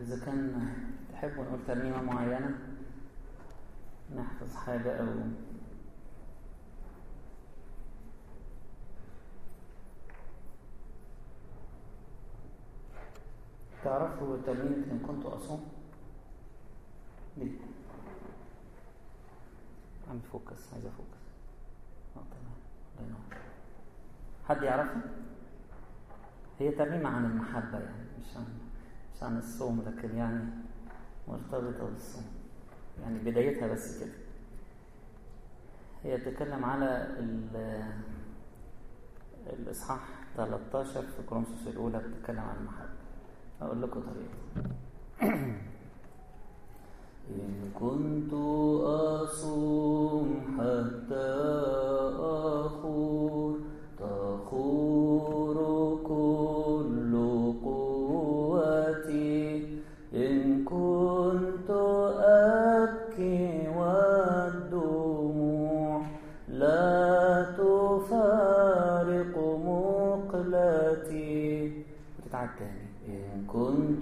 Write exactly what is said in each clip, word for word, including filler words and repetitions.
إذا كان تحبوا نقول ترنيمة معينة نحفظ حاجة أو تعرفوا ترنيمة إن كنت أصوم دي عم فوكس عايز أفوكس اه تمام الله ينور. حد يعرفها؟ هي ترنيمة عن المحبة يعني مش عن مش عن الصوم لكن يعني مرتبطة بالصوم يعني بدايتها بس كده. هي تتكلم على الإصحاح ثلاثة عشر في كورنثوس الأولى بتتكلم عن المحبة. أقول لكم طريقة. إن كنت أصوم حتى أخور تخور كل قوتي إن كنت أبكي والدموع لا تفارق مقلتي. وتتعاد تاني. إن كنت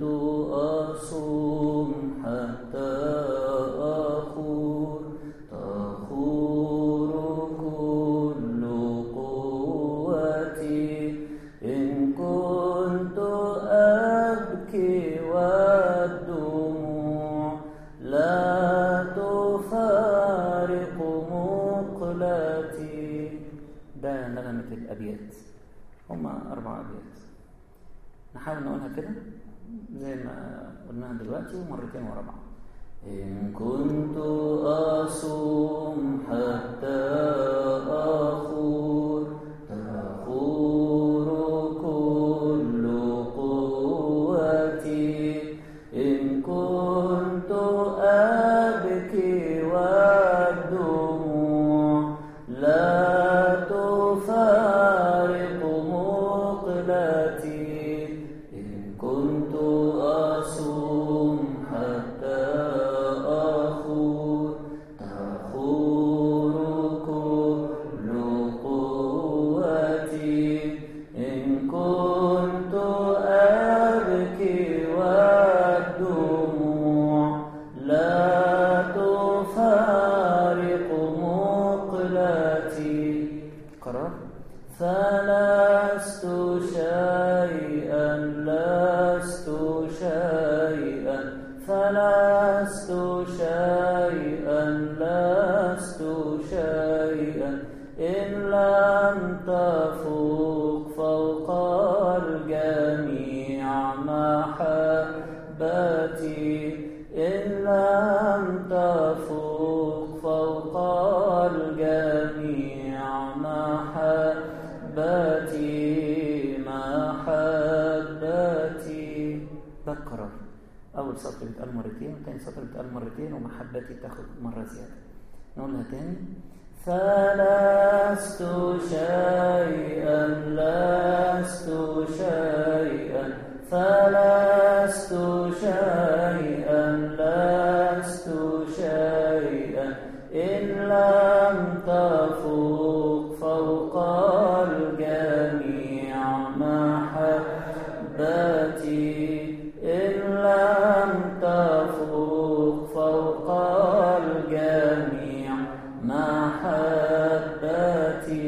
أصوم حتى أخور تخور كل قوتي إن كنت أبكي والدموع لا تفارق مقلتي. ده نغمة الأبيات، هما أربع أبيات نحاول نقولها كده زي ما قلناها دلوقتي ومرتين ورا بعض. إن كنت أصوم حتى أخور تخور كل قوتي إن كنت أبكي والدموع لا تفارق مقلتي إن كنت أصوم حتى أخور تخور كل قوتي إن كنت أبكي والدموع لا تفارق مقلتي. قرار. فلست شيئا لست شيئا فلست شيئا لست شيئا إن لم تفوق فوق الجميع محبتي إن لم تفوق فوق الجميع محبتي محبتي. بقرر. أول سطر بيتقال مرتين وتاني سطر بيتقال مرتين ومحبتي تاخد مرة زيادة. نقولها تاني. فلست شيئا لست شيئا فلست شيئا لست شيئا إن لم تفوق فوق الجميع محبتي إن لم تفوق فوق الجميع محبتي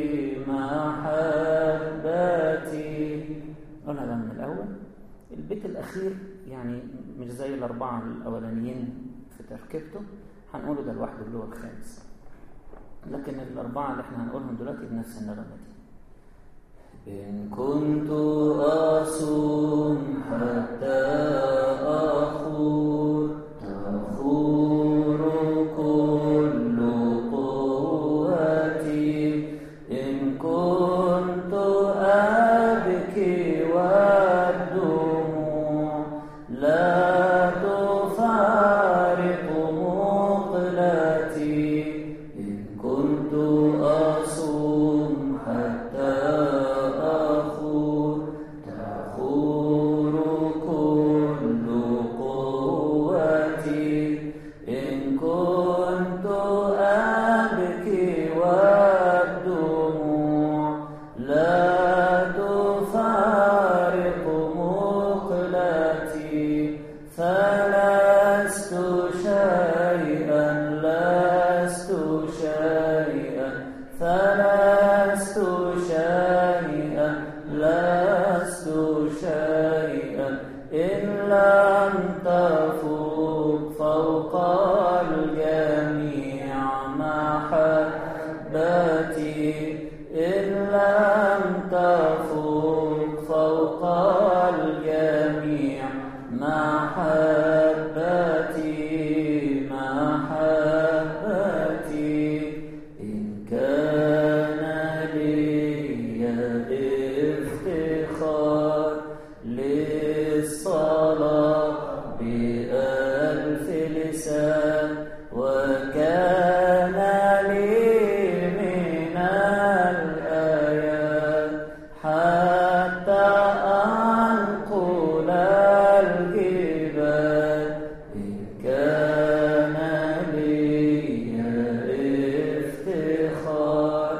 محبتي. قولها بقى من الأول. البيت الأخير يعني مش زي الأربعة الأولانيين في تركيبته، هنقوله ده لوحده اللي هو الخامس، لكن الأربعة اللي احنا هنقولهم دلوقتي بنفس النغمة دي. إن كنت أصوم حتى أخور تخور كل قوتي إن كنت أبكي والدموع لا تفارق مقلتي إن كنت أصوم حتى أخور شيئا إن لم تفوق فوق الجميع محبتي إن لم تفوق فوق الجميع محبتي محبتي إن كان لي افتخار للصلاة بألف لسان وكان لي من الآيات حتى أنقل الجبال إن كان لي افتخار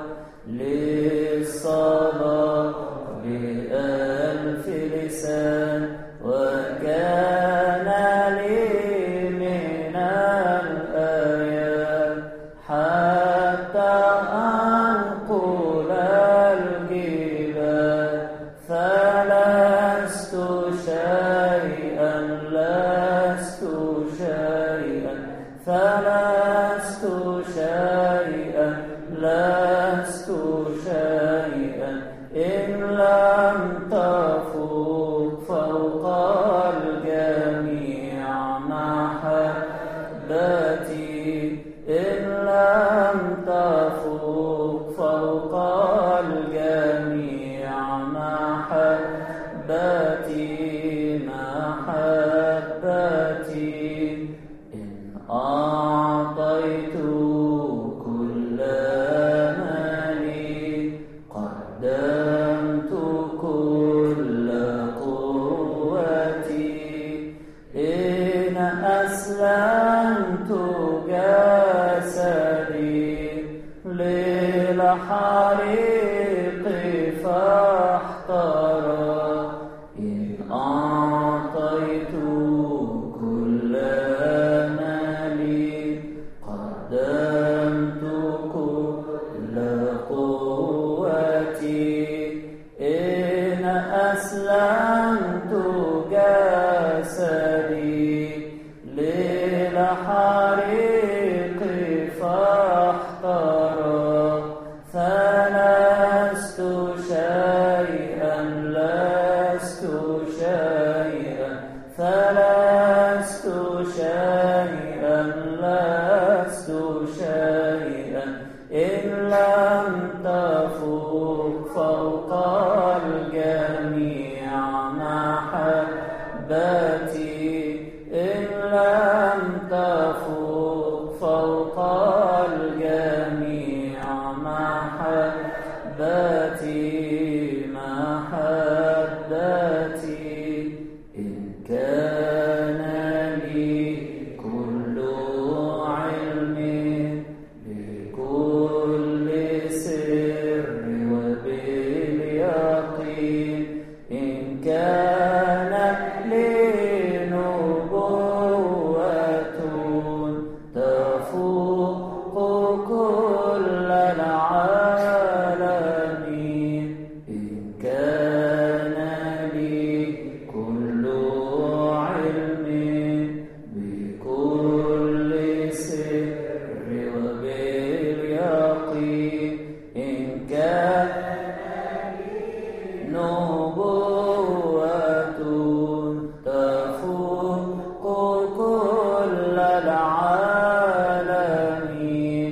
للصلاة بألف لسان وكان لي من الآيات حتى أنقل الجبال فلست شيئا لست شيئا فلست شيئا لست شيئا إن لم تفوق فوق الجميع محبتي إن لم تفوق فوق الجميع محبتي محبتي إن أعطيت كل مالي قدمت كل قوتي إن أسلمت جسدي للحريق فاحترق إن أعطيت كل مالي قدمت كل قوتي إن أسلمت جسدي للحريق فاحترق فلست شيئا لست شيئا فلست شيئا لست شيئا إن لم تفوق فوق الجميع محبتي إن لم تفوق فوق الجميع محبتي محبتي إن كان لي كل علم بكل سر وباليقين إن كان لي نبوة تفوق كل العالمين إن كان لي كل علم بكل سر وباليقين إن كان نبوة تفوق كل العالمين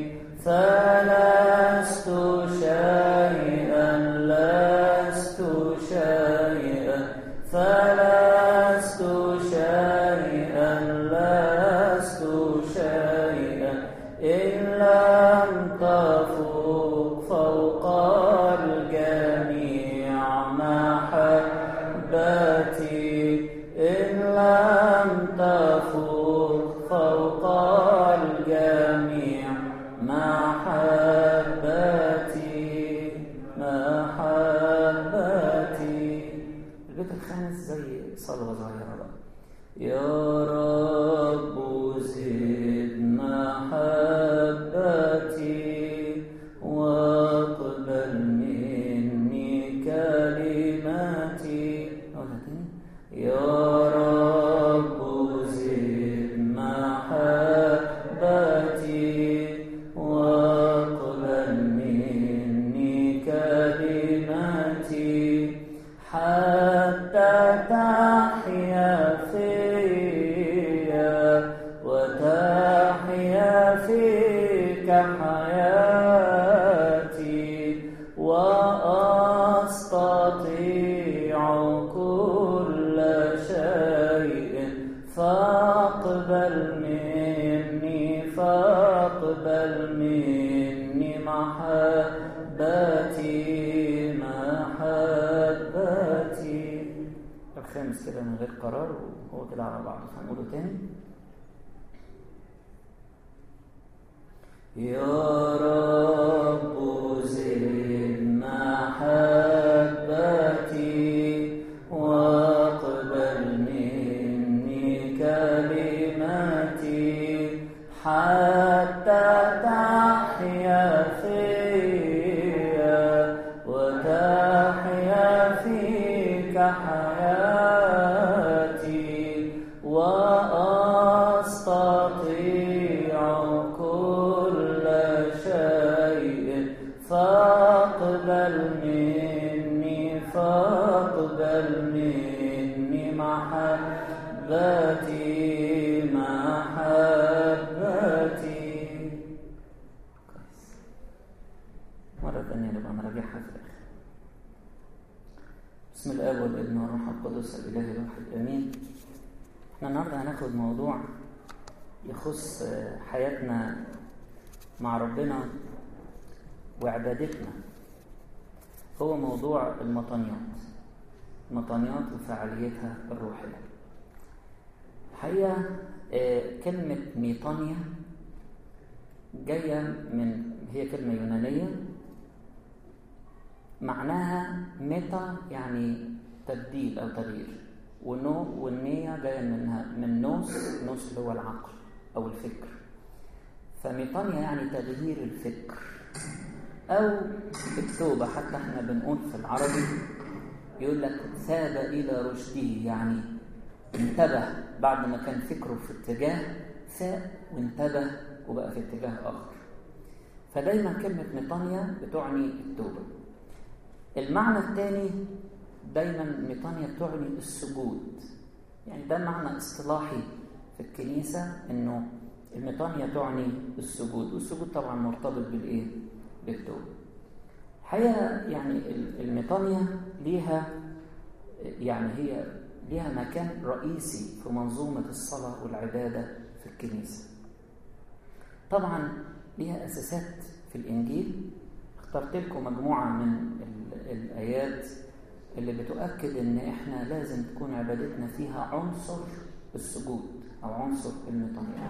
فلست شيئا لست شيئا فلست شيئا لست شيئا إن لم تفوق فوق الجميع محبتي إن لم تفوق فوق الجميع محبتي محبتي. البيت الخامس زي صلوة صغيرة بقى. يا رب زد محبتي واقبل مني كلماتي نقولها تاني. يا رب زد محبتي واقبل مني كلمتي حتى تحيا فيا وتحيا فيك حياتي وأستطيع كل شيء فاقبل مني فاقبل مني محبتي محبتي. الخامس كده من غير قرار وهو كده على بعض، هنقوله تاني. يا رب زد محبتي واقبل مني كلمتي حتى تحيا فيا وتحيا فيك حياتي وأستطيع كل شيء فاقبل مني فاقبل مني محبتي محبتي. كويس. مرة ثانية نبقى نراجعها في الآخر. بسم الآب والابن والروح القدس الإله الواحد آمين. احنا النهارده هناخد موضوع يخص حياتنا مع ربنا وعبادتنا، هو موضوع المطانيات المطانيات وفعاليتها الروحية. الحقيقة كلمة ميطانيا جاية من، هي كلمة يونانية معناها ميتا يعني تبديل أو تغيير، ونو والنية جاية منها من نوس، نوس اللي هو العقل أو الفكر. فميطانيا يعني تغيير الفكر أو التوبة. حتى احنا بنقول في العربي يقول لك ثاب إلى رشده، يعني انتبه بعد ما كان فكره في اتجاه فاق وانتبه وبقى في اتجاه آخر. فدايما كلمة ميطانيا بتعني التوبة. المعنى الثاني دايما ميطانيا بتعني السجود، يعني ده معنى اصطلاحي في الكنيسة، انه الميطانيا تعني السجود، والسجود طبعا مرتبط بالايه؟ بالتوبة. الحقيقة يعني الميطانيا ليها يعني هي ليها مكان رئيسي في منظومة الصلاة والعبادة في الكنيسة. طبعا ليها أساسات في الإنجيل. اخترت لكم مجموعة من الآيات اللي بتؤكد إن إحنا لازم تكون عبادتنا فيها عنصر السجود أو عنصر الميطانيات.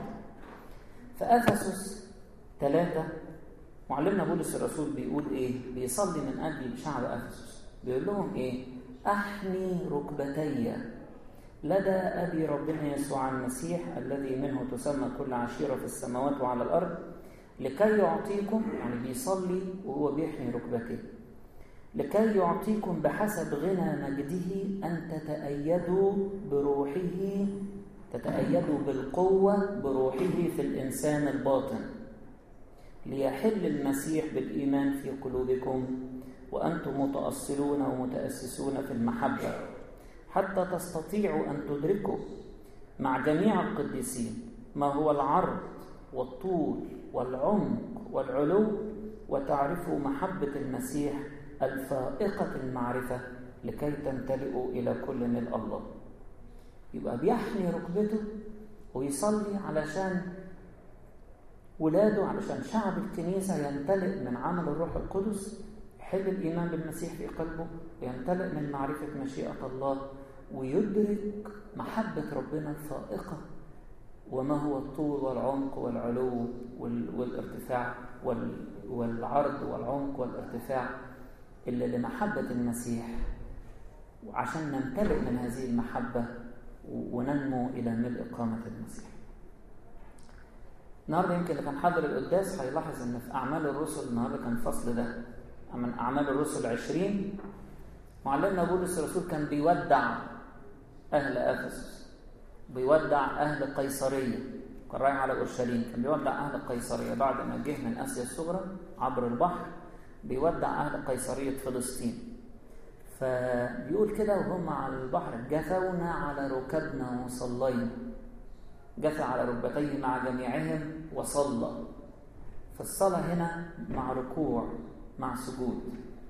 فأفسس ثلاثة معلمنا بولس الرسول بيقول إيه؟ بيصلي من أجل شعب أفسس، بيقول لهم إيه؟ أحني ركبتي لدى أبي ربنا يسوع المسيح الذي منه تسمى كل عشيرة في السماوات وعلى الأرض، لكي يعطيكم، يعني بيصلي وهو بيحني ركبتيه، لكي يعطيكم بحسب غنى مجده أن تتأيدوا بروحه، تتأيدوا بالقوة بروحه في الإنسان الباطن، ليحل المسيح بالإيمان في قلوبكم وأنتم متأصلون ومتأسسون في المحبة، حتى تستطيعوا أن تدركوا مع جميع القديسين ما هو العرض والطول والعمق والعلو، وتعرفوا محبة المسيح الفائقة المعرفة لكي تمتلئوا إلى كل ملء الله. يبقى بيحني ركبته ويصلي علشان ولاده، علشان شعب الكنيسة يمتلئ من عمل الروح القدس، يحل الإيمان بالمسيح في قلبه، ويمتلئ من معرفة مشيئة الله، ويدرك محبة ربنا الفائقة وما هو الطول والعمق والعلو والارتفاع والعرض والعمق والارتفاع اللي لمحبة المسيح، عشان نمتلئ من هذه المحبة وننمو إلى ملء قامة المسيح. النهارده يمكن اللي كان حاضر القداس هيلاحظ ان في اعمال الرسل النهارده كان الفصل ده من اعمال الرسل عشرين، معلمنا بولس الرسول كان بيودع أهل أفسس، بيودع أهل قيصرية، كان رايح على أورشليم، كان بيودع أهل قيصرية بعد ما جه من آسيا الصغرى عبر البحر، بيودع أهل قيصرية فلسطين. فبيقول كده وهم على البحر: جثونا على ركبنا وصلينا. جثى على ركبتيه مع جميعهم وصلى. فالصلاة هنا مع ركوع مع سجود.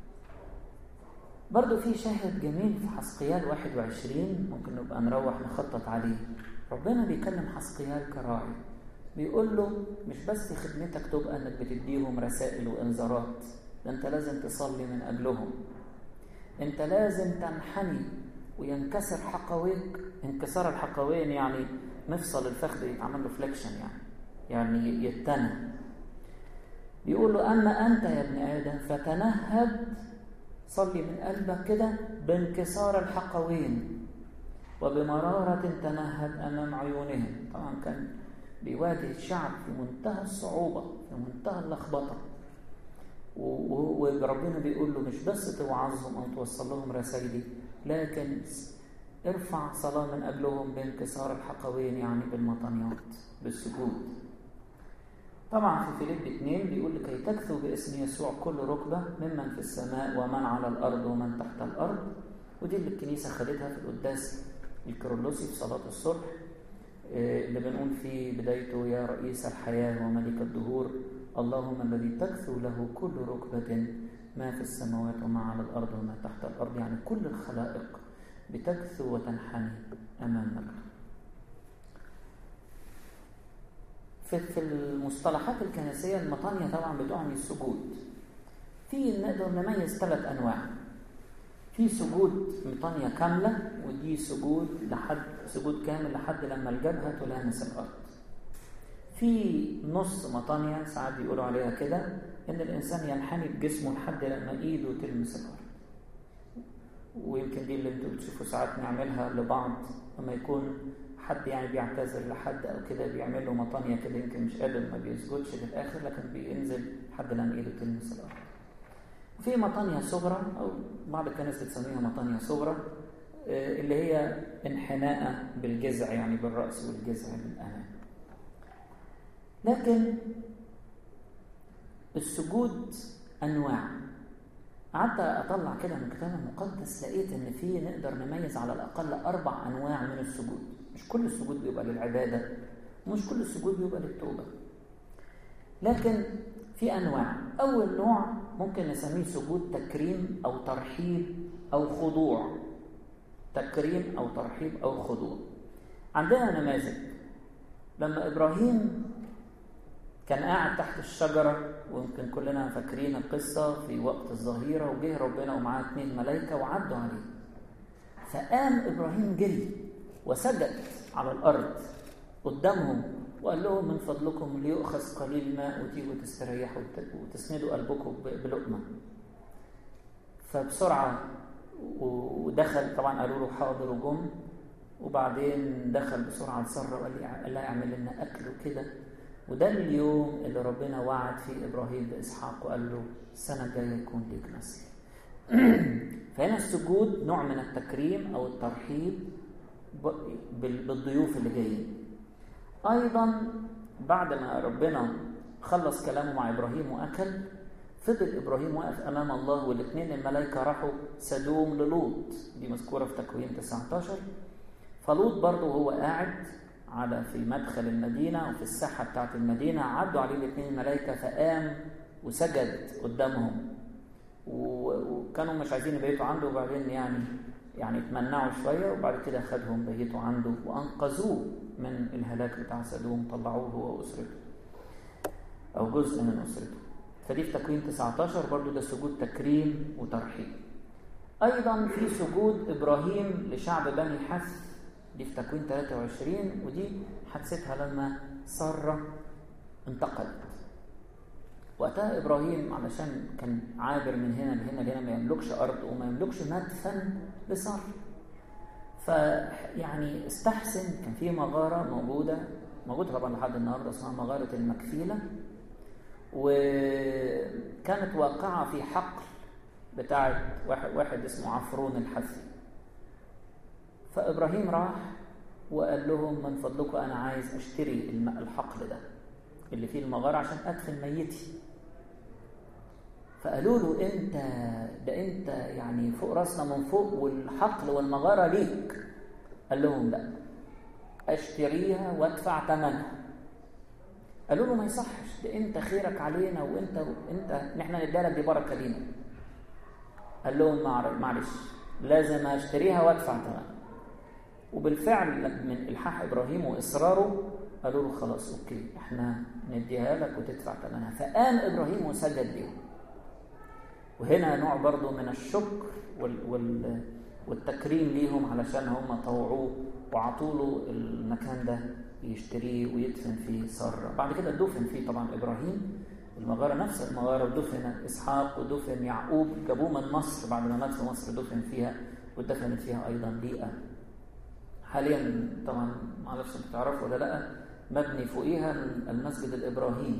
برضو في شاهد جميل في حسقيال واحد وعشرين ممكن نبقى نروح نخطط عليه. ربنا بيكلم حسقيال كراعي، بيقول له مش بس خدمتك تبقى انك بتديهم رسائل وانذارات، ده انت لازم تصلي من اجلهم، انت لازم تنحني وينكسر حقويك. انكسار الحقوين يعني مفصل الفخذ يتعمل له فليكشن، يعني يعني يتنى. بيقول له اما انت يا ابن ادم فتنهد، صلي من قلبك كده بانكسار الحقوين وبمرارة تنهد أمام عيونهم. طبعا كان بيواجه الشعب في منتهى الصعوبة، في منتهى اللخبطة، وربنا بيقول له مش بس توعظهم أو توصل لهم رسائلي، لكن ارفع صلاة من أجلهم بانكسار الحقوين، يعني بالمطنيات، بالسجود. طبعا في فيليب اثنين بيقول لكي تكثو باسم يسوع كل ركبة ممن في السماء ومن على الأرض ومن تحت الأرض. ودي اللي الكنيسة خدتها في القداس الكيرلسي في صلاة الصبح، اللي بنقول في بدايته: يا رئيس الحياة وملك الدهور، اللهم الذي تكثو له كل ركبة ما في السماوات وما على الأرض وما تحت الأرض. يعني كل الخلائق بتكثو وتنحني أمام مجده. في المصطلحات الكنسية المطانية طبعا بتعني السجود. في نقدر نميز ثلاث أنواع. في سجود مطانية كاملة، ودي سجود لحد سجود كامل لحد لما الجبهة تلامس الأرض. في نص مطانية ساعات بيقولوا عليها كده، إن الإنسان ينحني بجسمه لحد لما إيده تلمس الأرض. ويمكن دي اللي انتوا بتشوفوا ساعات نعملها لبعض لما يكون حد يعني بيعتذر لحد او كده، بيعمل له مطانيه كده، يمكن مش قادر ما بيسجدش للاخر لكن بينزل لحد لما ايده تلمس الارض. وفي مطانيه صغرى او بعض الناس بتسميها مطانيه صغرى، اللي هي انحناء بالجذع، يعني بالراس والجذع للامام. لكن السجود انواع. قعدت اطلع كده من الكتاب المقدس، لقيت ان في نقدر نميز على الاقل اربع انواع من السجود. مش كل السجود بيبقى للعباده، ومش كل السجود بيبقى للتوبه، لكن في انواع. اول نوع ممكن نسميه سجود تكريم او ترحيب او خضوع. تكريم او ترحيب او خضوع. عندنا نماذج. لما ابراهيم كان قاعد تحت الشجرة، ويمكن كلنا فاكرين القصة، في وقت الظهيرة، وجه ربنا ومعاه اثنين ملائكة وعدوا عليه. فقام إبراهيم جري وسجد على الأرض قدامهم وقال لهم: من فضلكم ليؤخذ قليل ماء وتيجوا تستريحوا وتسندوا قلبكم بلقمة. فبسرعة ودخل، طبعا قالوا له حاضر وجم، وبعدين دخل بسرعة لسارة وقال لها اعمل لنا أكل وكده. وده اليوم اللي ربنا وعد فيه إبراهيم بإسحاق وقال له السنة الجاية يكون ليك نسل. فهنا السجود نوع من التكريم أو الترحيب بالضيوف اللي جايين. أيضا بعد ما ربنا خلص كلامه مع إبراهيم وأكل، فضل إبراهيم واقف أمام الله، والاثنين الملائكة راحوا سدوم للوط، دي مذكورة في تكوين تسعة عشر. فلوط برضه هو قاعد على في مدخل المدينة وفي الساحة بتاعت المدينة، عدوا عليه الاثنين الملائكة فقام وسجد قدامهم، وكانوا مش عايزين يبيتوا عنده، وبعدين يعني يعني اتمنعوا شوية، وبعد كده خدهم بيتوا عنده وأنقذوه من الهلاك بتاع سدوم، طلعوه هو وأسرته أو جزء من أسرته. فدي في تكوين تسعة عشر برضو، ده سجود تكريم وترحيب. أيضا في سجود إبراهيم لشعب بني حث، دي في تكوين ثلاثة وعشرين، ودي حدثتها لما سارة انتقلت. وقتها إبراهيم علشان كان عابر من هنا لهنا لهنا، ما يملكش أرض وما يملكش مدفن لسارة، فيعني استحسن. كان في مغارة موجودة موجودة طبعا لحد النهاردة اسمها مغارة المكفيلة، وكانت واقعة في حقل بتاعت واحد, واحد اسمه عفرون الحثي. فإبراهيم راح وقال لهم من فضلكم أنا عايز أشتري الحقل ده اللي فيه المغارة عشان أدفن ميتي. فقالوا له أنت ده أنت يعني فوق راسنا من فوق والحقل والمغارة ليك. قال لهم لا، أشتريها وأدفع ثمنها. قالوا له ما يصحش، ده أنت خيرك علينا وأنت أنت نحن نديلك دي بركة لينا. قال لهم معلش لازم أشتريها وأدفع ثمنها. وبالفعل من إلحاح إبراهيم وإصراره قالوا له خلاص أوكي إحنا نديها لك وتدفع ثمنها. فقام إبراهيم وسجد لهم. وهنا نوع برضو من الشكر وال وال والتكريم ليهم علشان هم طوعوه وعطوا له المكان ده يشتريه ويدفن فيه سارة. بعد كده دفن فيه طبعا إبراهيم المغارة، نفس المغارة، ودفن إسحاق ودفن يعقوب. جابوه من مصر بعد ما مات في مصر دفن فيها، ودفنت فيها أيضا ليئة. حاليا طبعا ما اعرفش انتوا تعرفوا ولا لا، مبني فوقيها المسجد الإبراهيمي.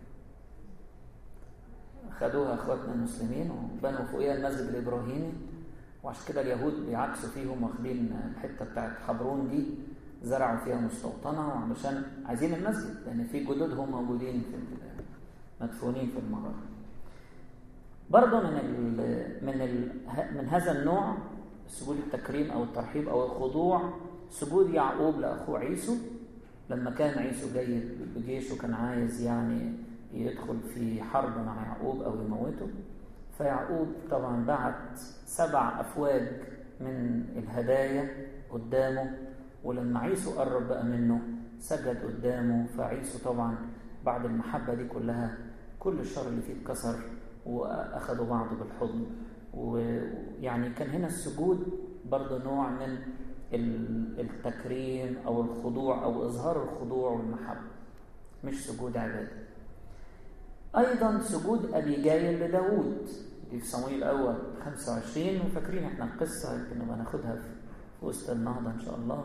خدوها اخواتنا المسلمين وبنوا فوقيها المسجد الإبراهيمي، وعشان كده اليهود بيعكسوا فيهم، واخدين الحته بتاعت حبرون دي زرعوا فيها مستوطنه وعلشان عايزين المسجد لان في جدودهم موجودين في مدفونين في المغاره. برضه من ال من ال من هذا النوع سجود التكريم او الترحيب او الخضوع سجود يعقوب لاخوه عيسو. لما كان عيسو جاي بجيشه كان عايز يعني يدخل في حرب مع يعقوب او يموته، فيعقوب طبعا بعت سبع أفواج من الهدايا قدامه، ولما عيسو قرب بقى منه سجد قدامه. فعيسو طبعا بعد المحبة دي كلها كل الشر اللي فيه اتكسر وأخذوا بعضه بالحضن. ويعني كان هنا السجود برضه نوع من التكريم أو الخضوع أو إظهار الخضوع والمحبة، مش سجود عبادة. أيضا سجود أبيجايل لداود دي في صموئيل الأول خمسة وعشرين، وفاكرين احنا القصة يمكن نبقى ناخدها في وسط النهضة إن شاء الله.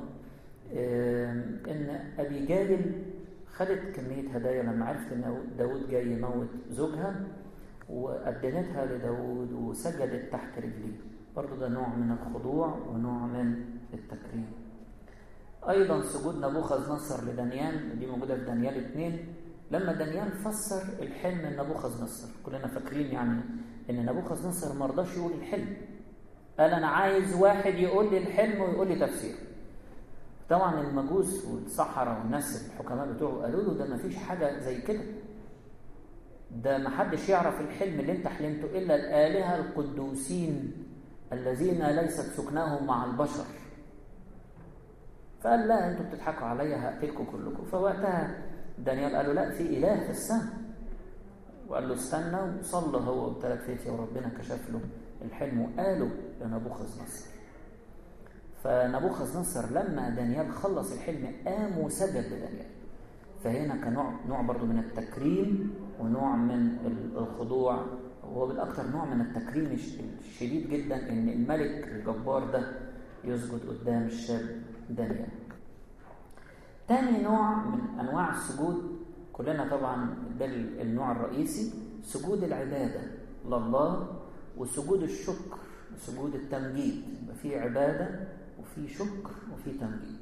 إن أبيجايل خدت كمية هدايا لما عرفت إن داود جاي يموت زوجها، وقدمتها لداود وسجدت تحت رجليه. برضو ده نوع من الخضوع ونوع من التكريم. أيضا سجود نبوخذ نصر لدانيال دي موجودة في دانيال اثنين. لما دانيال فسر الحلم لنبوخذ نصر، كلنا فاكرين يعني ان نبوخذ نصر ما رضاش يقول الحلم، قال انا عايز واحد يقول لي الحلم ويقول لي تفسير. طبعا المجوس والسحرة والناس الحكماء بتوعه قالوا له ده ما فيش حاجة زي كده، ده ما حدش يعرف الحلم اللي انت حلمته الا الآلهة القدوسين الذين ليست سكناهم مع البشر. فقال لا انتوا بتضحكوا عليا هقتلكم كلكم. فوقتها دانيال قال له لا في إله في السماء، وقال له استنى، وصلى هو بثلاث فتية وربنا كشف له الحلم وقاله لنبوخذ نصر. فنبوخذ نصر لما دانيال خلص الحلم قام وسجد لدانيال. فهنا كان نوع نوع برضو من التكريم ونوع من الخضوع، وهو بالأكثر نوع من التكريم الشديد جدا ان الملك الجبار ده يسجد قدام الشاب دانيال. تاني نوع من أنواع السجود كلنا طبعا ده النوع الرئيسي، سجود العبادة لله وسجود الشكر وسجود التمجيد. يبقى في عبادة وفي شكر وفي تمجيد.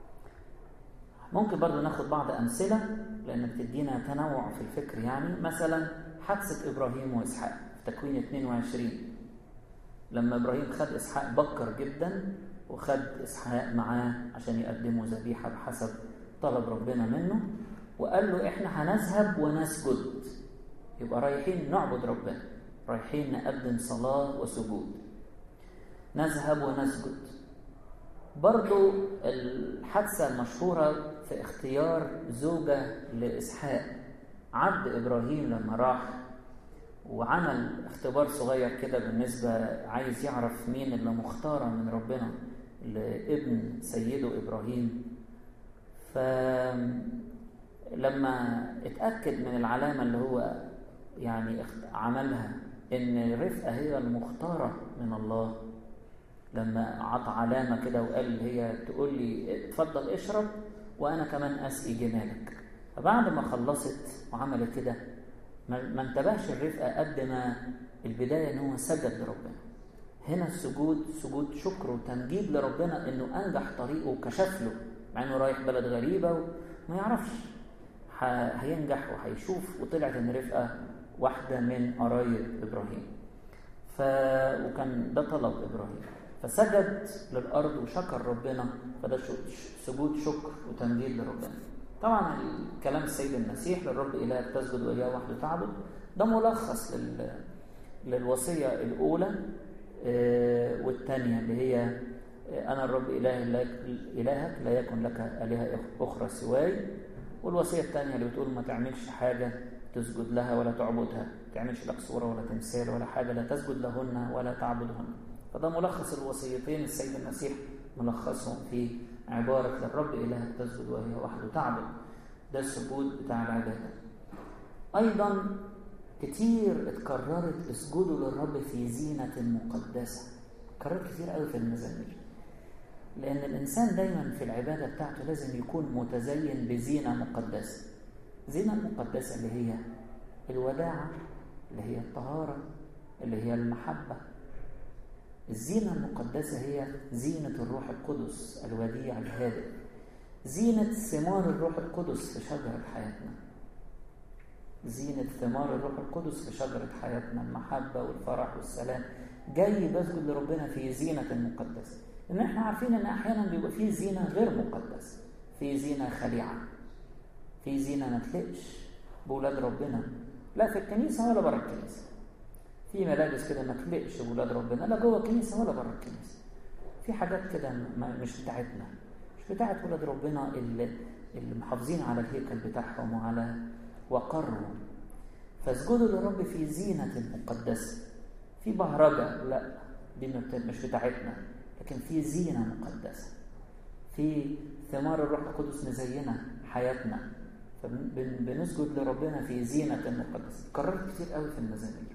ممكن برضو ناخد بعض أمثلة لأن بتدينا تنوع في الفكر. يعني مثلا حادثة إبراهيم وإسحاق في تكوين اثنين وعشرين، لما إبراهيم خد إسحاق بكر جدا وخد إسحاق معاه عشان يقدموا ذبيحة بحسب طلب ربنا منه، وقال له إحنا هنذهب ونسجد. يبقى رايحين نعبد ربنا، رايحين نقدم صلاة وسجود، نذهب ونسجد. برضو الحادثة المشهورة في اختيار زوجة لإسحاق. عبد إبراهيم لما راح وعمل اختبار صغير كده بالنسبة عايز يعرف مين اللي مختارة من ربنا لابن سيده إبراهيم، فلما اتأكد من العلامة اللي هو يعني عملها إن رفقة هي المختارة من الله، لما عطى علامة كده وقال هي تقول لي اتفضل اشرب وأنا كمان أسقي جمالك. فبعد ما خلصت وعملت كده ما انتبهش الرفقة قد ما البداية ان هو سجد لربنا. هنا السجود سجود شكر وتمجيد لربنا انه انجح طريقه وكشف له، مع انه رايح بلد غريبة وما يعرفش هينجح وهيشوف، وطلعت ان رفقة واحدة من قرايب ابراهيم. ف... وكان ده طلب ابراهيم، فسجد للارض وشكر ربنا، فده سجود شكر وتمجيد لربنا. طبعا الكلام السيد المسيح للرب إلهك تسجد وإياه وحده تعبد، ده ملخص لل... للوصية الأولى آه والثانية اللي هي آه أنا الرب إله إلهك لا يكن لك آلهة أخرى سواي، والوصية الثانية اللي بتقول ما تعملش حاجة تسجد لها ولا تعبدها، ما تعملش لك صورة ولا تمثال ولا حاجة لا تسجد لهن ولا تعبدهن. فده ملخص الوصيتين السيد المسيح ملخصهم في عبارة للرب إلهك تسجد وهي وحده تعبد. ده السجود بتاع العبادة. أيضا كتير اتكررت اسجدوا للرب في زينة مقدسة، كررت كتير قوي في المزامير، لأن الإنسان دايما في العبادة بتاعته لازم يكون متزين بزينة مقدسة. زينة مقدسة اللي هي الوداعة، اللي هي الطهارة، اللي هي المحبة. الزينة المقدسة هي زينة الروح القدس الوديع الهادئ، زينة ثمار الروح القدس في شجرة حياتنا، زينة ثمار الروح القدس في شجرة حياتنا، المحبة والفرح والسلام. جاي بسجد لربنا في زينة مقدسة، لأن احنا عارفين ان احيانا بيبقى فيه زينة غير مقدسة، في زينة خليعة، في زينة ما تلقش بولاد ربنا، لا في الكنيسة ولا بره الكنيسة. في ملابس كده ما تلقش بولاد ربنا، لا جوه الكنيسة ولا بره الكنيسة. في حاجات كده مش بتاعتنا، مش بتاعت ولاد ربنا اللي, اللي محافظين على الهيكل بتاعهم وعلى وقرهم. فاسجدوا للرب في زينة مقدسة. في بهرجة، لا دي مش بتاعتنا، لكن في زينة مقدسة، في ثمار الروح القدس مزينة حياتنا، فبنسجد لربنا في زينة مقدسة. كررت كتير قوي في المزامير.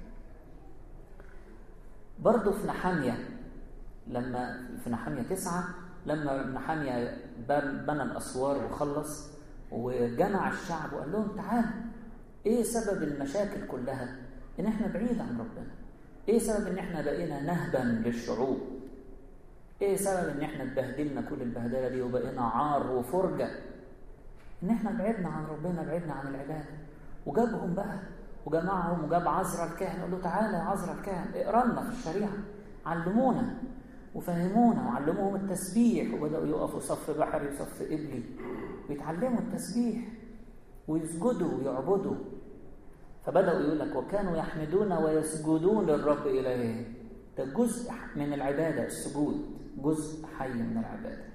برضو في نحمية، لما في نحمية تسعة لما نحمية بنى الأسوار وخلص وجمع الشعب وقال لهم تعالوا، ايه سبب المشاكل كلها؟ ان احنا بعيد عن ربنا. ايه سبب ان احنا بقينا نهبا للشعوب؟ ايه سبب ان احنا اتبهدلنا كل البهدله دي وبقينا عار وفرجه؟ ان احنا بعدنا عن ربنا، بعدنا عن العباده. وجابهم بقى وجمعهم وجاب عزرا الكاهن، قال له تعالى يا عزرا الكاهن اقرا لنا في الشريعه، علمونا وفهمونا وعلموهم التسبيح، وبداوا يقفوا صف بحري وصف قبلي ويتعلموا التسبيح ويسجدوا ويعبدوا. فبداوا يقول لك وكانوا يحمدون ويسجدون للرب إلههم. ده جزء من العباده، السجود جزء حي من العباده.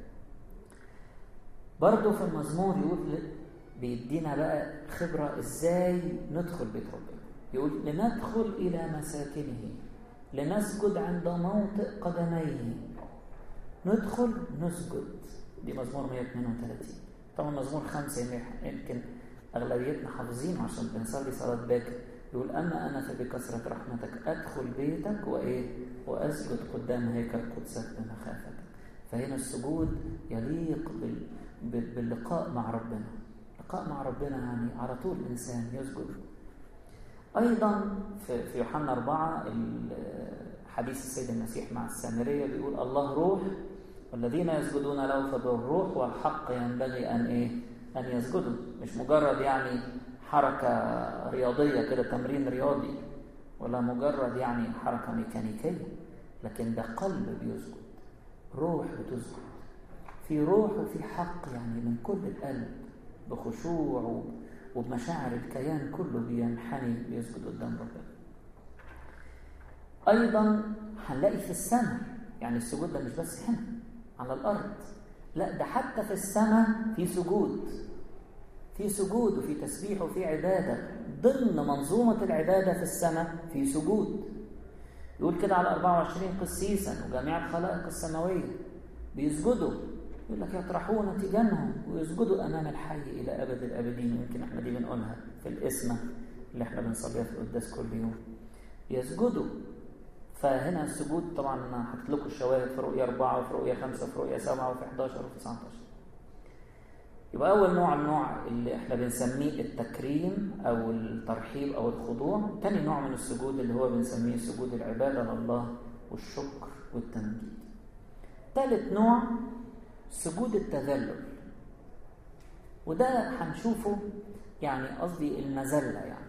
برضو في المزمور يقول بيدينا بقى خبره ازاي ندخل بيت ربنا. يقول لندخل الى مساكنه لنسجد عند موطئ قدميه. ندخل نسجد، دي مزمور مئة واثنين وثلاثين. طبعا مزمور خمسة يمكن أغلبيتنا حافظينه عشان بنصلي صلاة باكر. يقول أما أنا فبكثرة رحمتك أدخل بيتك وإيه وأسجد قدام هيكل قدسك بمخافتك. فهنا السجود يليق باللقاء مع ربنا. لقاء مع ربنا يعني على طول الإنسان يسجد. أيضا في يوحنا أربعة حديث السيد المسيح مع السامرية بيقول الله روح والذين يسجدون له فبالروح والحق ينبغي أن إيه أن يسجدوا. مش مجرد يعني حركة رياضية كده، تمرين رياضي، ولا مجرد يعني حركة ميكانيكية، لكن ده قلب بيسجد، روح بتسجد، في روح وفي حق، يعني من كل القلب بخشوع وبمشاعر الكيان كله بينحني بيسجد قدام ربنا. أيضا هنلاقي في السماء، يعني السجود ده مش بس هنا على الأرض، لا ده حتى في السماء في سجود، في سجود وفي تسبيح وفي عبادة. ضمن منظومة العبادة في السماء في سجود. يقول كده على أربعة وعشرين قسيسا وجميع الخلائق السماوية بيسجدوا، يقول لك يطرحون تيجانهم ويسجدوا أمام الحي إلى أبد الأبدين. يمكن احنا دي بنقولها في الإسمة اللي احنا بنصليها في القداس كل يوم، يسجدوا. فهنا السجود طبعا أنا حطيت لكم الشواهد في رؤية أربعة وفي رؤية خمسة وفي رؤية سبعة وفي إحداشر وفي تسعتاشر. يبقى أول نوع النوع اللي احنا بنسميه التكريم أو الترحيب أو الخضوع. تاني نوع من السجود اللي هو بنسميه سجود العبادة لله والشكر والتمجيد. ثالث نوع سجود التذلل، وده هنشوفه يعني قصدي المذلة، يعني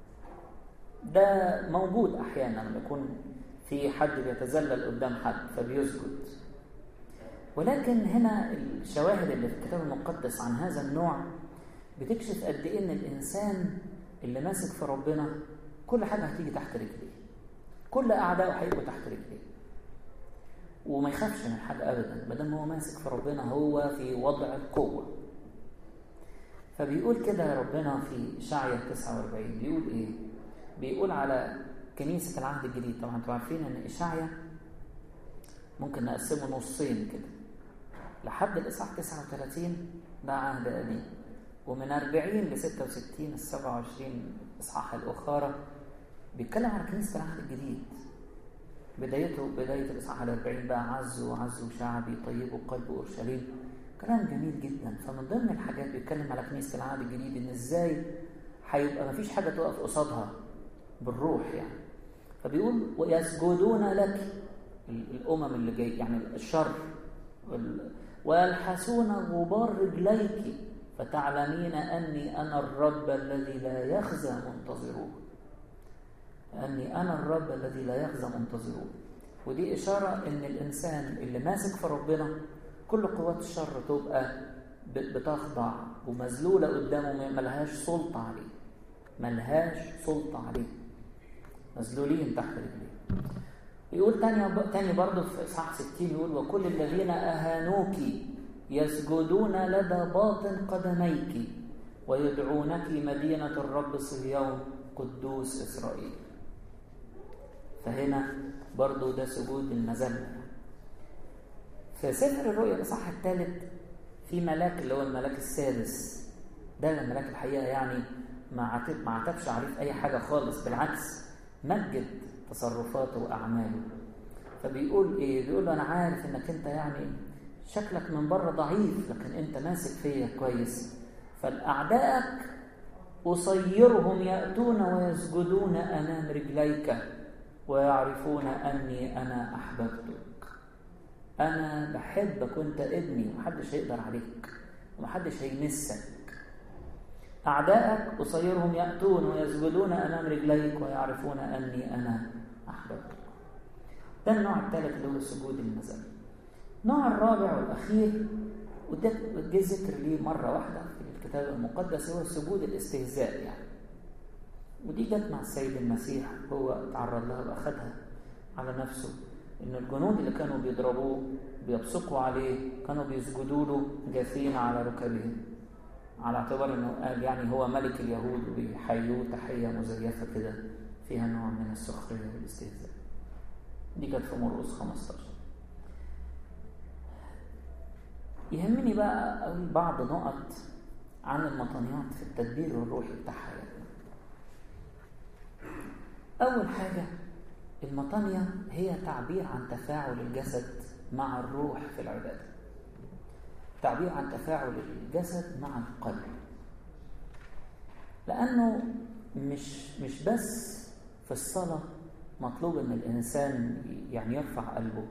ده موجود أحيانا لما يكون في حد بيتذلل قدام حد فبيسجد. ولكن هنا الشواهد اللي في الكتاب المقدس عن هذا النوع بتكشف قد ايه ان الانسان اللي ماسك في ربنا كل حاجه هتيجي تحت رجليه، كل اعدائه هيبقوا تحت رجليه، وما يخافش من حاجه ابدا ما دام هو ماسك في ربنا، هو في وضع القوه. فبيقول كده ربنا في إشعياء تسعة وأربعين، بيقول ايه؟ بيقول على كنيسه العهد الجديد. طبعا انتوا عارفين ان إشعياء ممكن نقسمه نصين كده، لحد الإصحاح تسعة وثلاثين ده عهد قديم، ومن أربعين ل ستة وستين السبعة وعشرين إصحاح الأخرى بيتكلم على كنيسة العهد الجديد. بدايته بداية الإصحاح الأربعين بقى عزوا عزوا شعبي طيبوا قلب أورشليم، كلام جميل جدا. فمن ضمن الحاجات بيتكلم على كنيسة العهد الجديد إن إزاي هيبقى مفيش حاجة تقف قصادها بالروح يعني. فبيقول ويسجدون لك الأمم اللي جاي يعني الشر، ويلحسون غبار رجليك فتعلمين أني أنا الرب الذي لا يخزى منتظروه. أني أنا الرب الذي لا يخزى منتظروه. ودي إشارة إن الإنسان اللي ماسك في ربنا كل قوات الشر تبقى بتخضع ومذلولة قدامه، ملهاش سلطة عليه، ملهاش سلطة عليه، مذلولين تحت رجليه. يقول تاني تاني برضه في إصحاح ستين يقول وكل الذين أهانوك يسجدون لدى باطن قدميك ويدعونك مدينة الرب صهيون قدوس إسرائيل. فهنا برضه ده سجود المذلة. في سفر الرؤيا الإصحاح الثالث في ملاك اللي هو الملاك السادس، ده الملاك الحقيقة يعني ما عتبش عليه في أي حاجة خالص، بالعكس مجد تصرفاته وأعماله. فبيقول إيه؟ بيقول له أنا عارف إنك أنت يعني شكلك من بره ضعيف، لكن أنت ماسك فيا كويس. فالأعدائك أصيرهم يأتون ويسجدون أمام رجليك ويعرفون أني أنا أحببتك. أنا بحبك وأنت ابني ومحدش هيقدر عليك ومحدش هيمسك. أعدائك أصيرهم يأتون ويسجدون أمام رجليك ويعرفون أني أنا أحببتك. ده النوع الثالث اللي هو سجود المذلة. النوع الرابع والأخير وده جه ذكر ليه مرة واحدة في الكتاب المقدس هو سجود الاستهزاء يعني. ودي جت مع السيد المسيح، هو تعرض لها وأخذها على نفسه، إن الجنود اللي كانوا بيضربوه بيبصقوا عليه كانوا بيسجدوا له جاثين على ركبهم، على اعتبار انه قال يعني هو ملك اليهود وبيحيوه تحيه مزيفه كده فيها نوع من السخريه والاستهزاء. دي كانت في مرقس خمستاشر. يهمني بقى اقول بعض نقط عن المطانيات في التدبير الروحي بتاعها يعني. اول حاجه المطانيه هي تعبير عن تفاعل الجسد مع الروح في العباده، تعبير عن تفاعل الجسد مع القلب. لأنه مش مش بس في الصلاة مطلوب أن الإنسان يعني يرفع قلبه،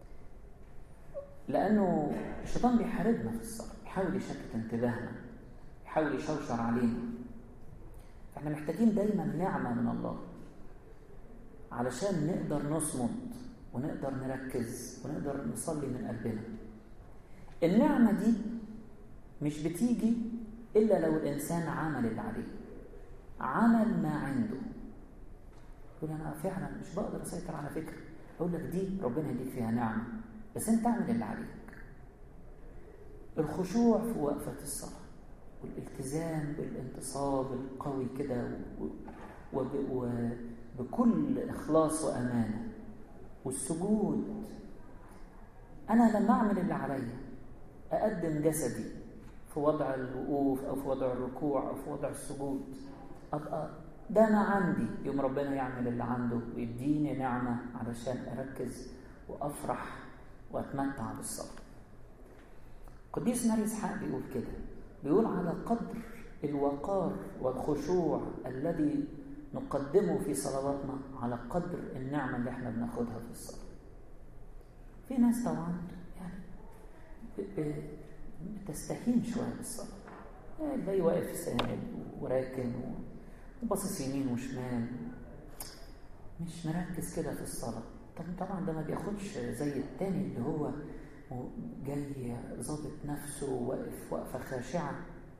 لأنه الشيطان بيحاربنا في الصلاة، يحاول يشتت انتباهنا، يحاول يشوشر علينا. فإحنا محتاجين دايما نعمة من الله علشان نقدر نصمد ونقدر نركز ونقدر نصلي من قلبنا. النعمة دي مش بتيجي إلا لو الإنسان عمل اللي عليه، عمل ما عنده. يقول أنا فعلا مش بقدر أسيطر على فكرة، أقول لك دي ربنا يديك فيها نعمة، بس أنت اعمل اللي عليك. الخشوع في وقفة الصلاة والالتزام بالانتصاب القوي كده وبكل إخلاص وأمانة، والسجود. أنا لما أعمل اللي عليا أقدم جسدي في وضع الوقوف أو في وضع الركوع أو في وضع السجود، أبقى ده أنا عندي. يوم ربنا يعمل اللي عنده ويديني نعمة علشان أركز وأفرح وأتمتع بالصلاة. قديس ماري إسحاق بيقول كده، بيقول على قدر الوقار والخشوع الذي نقدمه في صلواتنا على قدر النعمة اللي احنا بناخدها في الصلاة. في ناس طبعا يعني بتستهين شوية بالصلاة، يعني تلاقيه واقف ساند وراكن وباصص يمين وشمال، مش مركز كده في الصلاة. طبعا ده ما بياخدش زي التاني اللي هو جاي ظابط نفسه واقف وقفة خاشعة.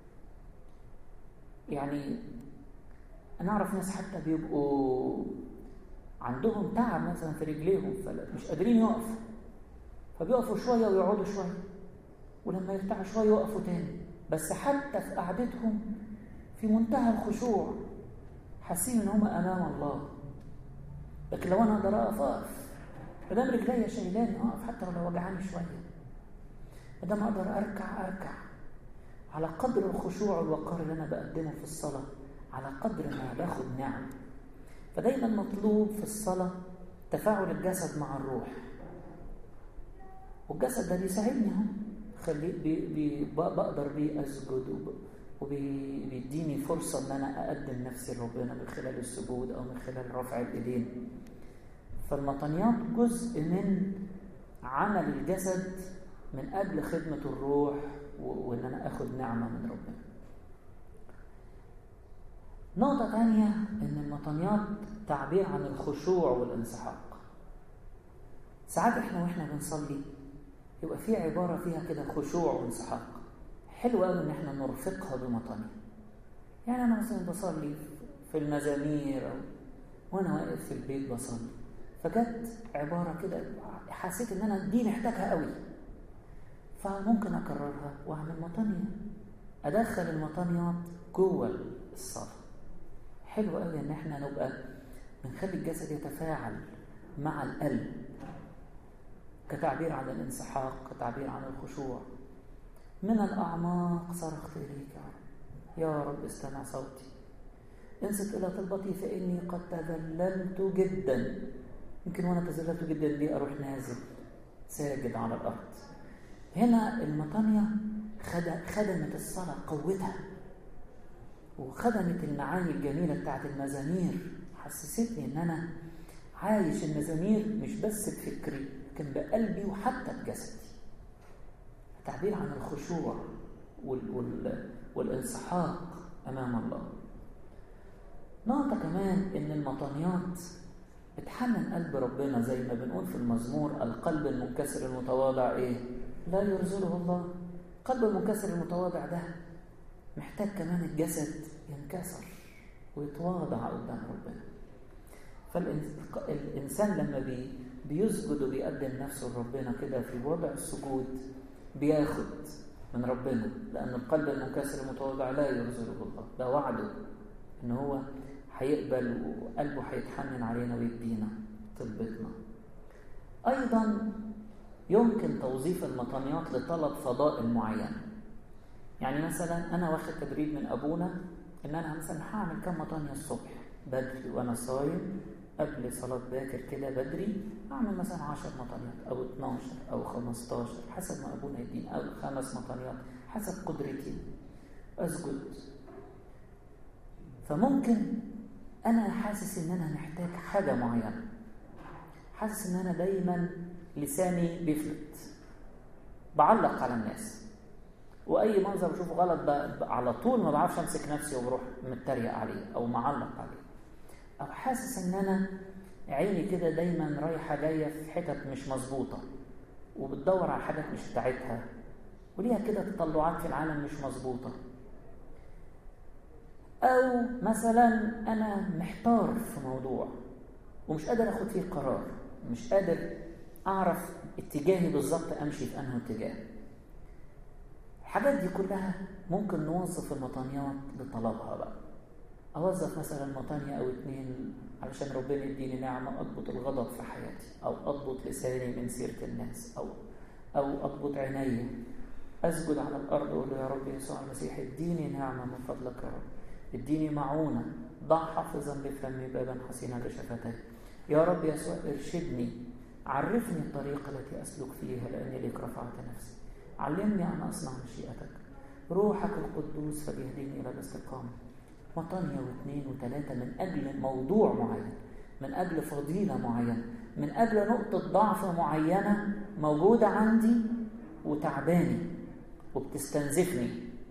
يعني أنا أعرف ناس حتى بيبقوا عندهم تعب مثلا في رجليهم فمش قادرين يقفوا، فبيقفوا شوية ويقعدوا شوية، ولما يرتاحوا شوية يقفوا تاني، بس حتى في قعدتهم في منتهى الخشوع، حاسين إن هم أمام الله. لكن لو أنا أقدر أقف أقف، مادام رجليا شايلاني أقف حتى لو وجعاني شوية، مادام أقدر أركع أركع، على قدر الخشوع والوقار اللي أنا بقدمه في الصلاة، على قدر ما باخد نعم. فدايما مطلوب في الصلاة تفاعل الجسد مع الروح، والجسد ده بيساعدني اهو، خلي بي بي بقدر بيه أسجد، وبيديني فرصة ان انا اقدم نفسي لربنا من خلال السجود او من خلال رفع الايدين. فالمطنيات جزء من عمل الجسد من اجل خدمة الروح، وان انا اخد نعمة من ربنا. نقطة تانية ان المطنيات تعبير عن الخشوع والانسحاق. ساعات احنا واحنا بنصلي يبقى في عبارة فيها كده خشوع وانسحاق، حلو قوي ان احنا نرفقها بمطنية. يعني انا مثلا بصلي في المزامير وانا واقف في البيت بصلي، فجت عبارة كده حسيت ان انا دي محتاجها قوي، فممكن اكررها واعمل مطنية، ادخل المطنيات جوه الصلاة. حلو قوي ان احنا نبقى بنخلي الجسد يتفاعل مع القلب كتعبير عن الانسحاق، كتعبير عن الخشوع. من الأعماق صرخت إليك يا رب، يا رب استمع صوتي، انصت إلى طلبتي فإني قد تذللت جدا. يمكن وأنا تذللت جدا دي أروح نازل ساجد على الأرض. هنا المطنية خدمت الصلاة، قوتها، وخدمت المعاني الجميلة بتاعت المزامير، حسستني إن أنا عايش المزامير مش بس بفكري لكن بقلبي وحتى بجسدي. تعبير عن الخشوع وال وال والانسحاق أمام الله. نقطة كمان إن المطنيات بتحنن قلب ربنا، زي ما بنقول في المزمور: القلب المنكسر المتواضع إيه؟ لا يرزله الله. القلب المنكسر المتواضع ده محتاج كمان الجسد ينكسر ويتواضع قدام ربنا. فالإنسان لما بي بيسجد وبيقدم نفسه لربنا كده في وضع السجود بياخد من ربنا، لأن القلب المنكسر المتواضع لا يرزله الله، ده وعده إن هو هيقبل وقلبه هيتحنن علينا ويدينا طلبتنا. أيضا يمكن توظيف المطنيات لطلب فضائل معينة. يعني مثلا أنا واخد تدريب من أبونا إن أنا مثلا هعمل كم مطنية الصبح بدري وأنا صايم قبل صلاة باكر كده بدري، أعمل مثلا عشر مطنيات أو اتناشر أو خمستاشر حسب ما أبونا يدين، أو خمس مطنيات حسب قدرتي أسجد. فممكن أنا حاسس إن أنا محتاج حاجة معينة، حاسس إن أنا دايما لساني بيفلت، بعلق على الناس، وأي منظر بشوفه غلط على طول ما بعرفش أمسك نفسي وبروح متريق عليه أو معلق عليه، أو حاسس إن أنا عيني كده دايما رايحة جاية في حتت مش مظبوطة وبتدور على حاجات مش بتاعتها، وليها كده تطلعات في العالم مش مظبوطة. أو مثلا أنا محتار في موضوع ومش قادر أخد فيه قرار، مش قادر أعرف اتجاهي بالظبط أمشي في أنه اتجاه. الحاجات دي كلها ممكن نوظف المطنيات لطلبها بقى. أوظف مثلا مطنية أو اتنين علشان ربنا يديني نعمة أضبط الغضب في حياتي، أو أضبط لساني من سيرة الناس، أو أو أضبط عيني، أسجد على الأرض وأقول يا رب يسوع المسيح اديني نعمة من فضلك يا رب، اديني معونة، ضع حافظا لفمي بابا حسينا لشفتي. يا رب يسوع ارشدني، عرفني الطريق التي أسلك فيها لأني لك رفعت نفسي، علمني أن أصنع مشيئتك. روحك القدوس فبيهديني إلى الاستقامة. مطانية واثنين وثلاثة من أجل موضوع معين، من أجل فضيلة معينة، من أجل نقطة ضعف معينة موجودة عندي وتعباني وبتستنزفني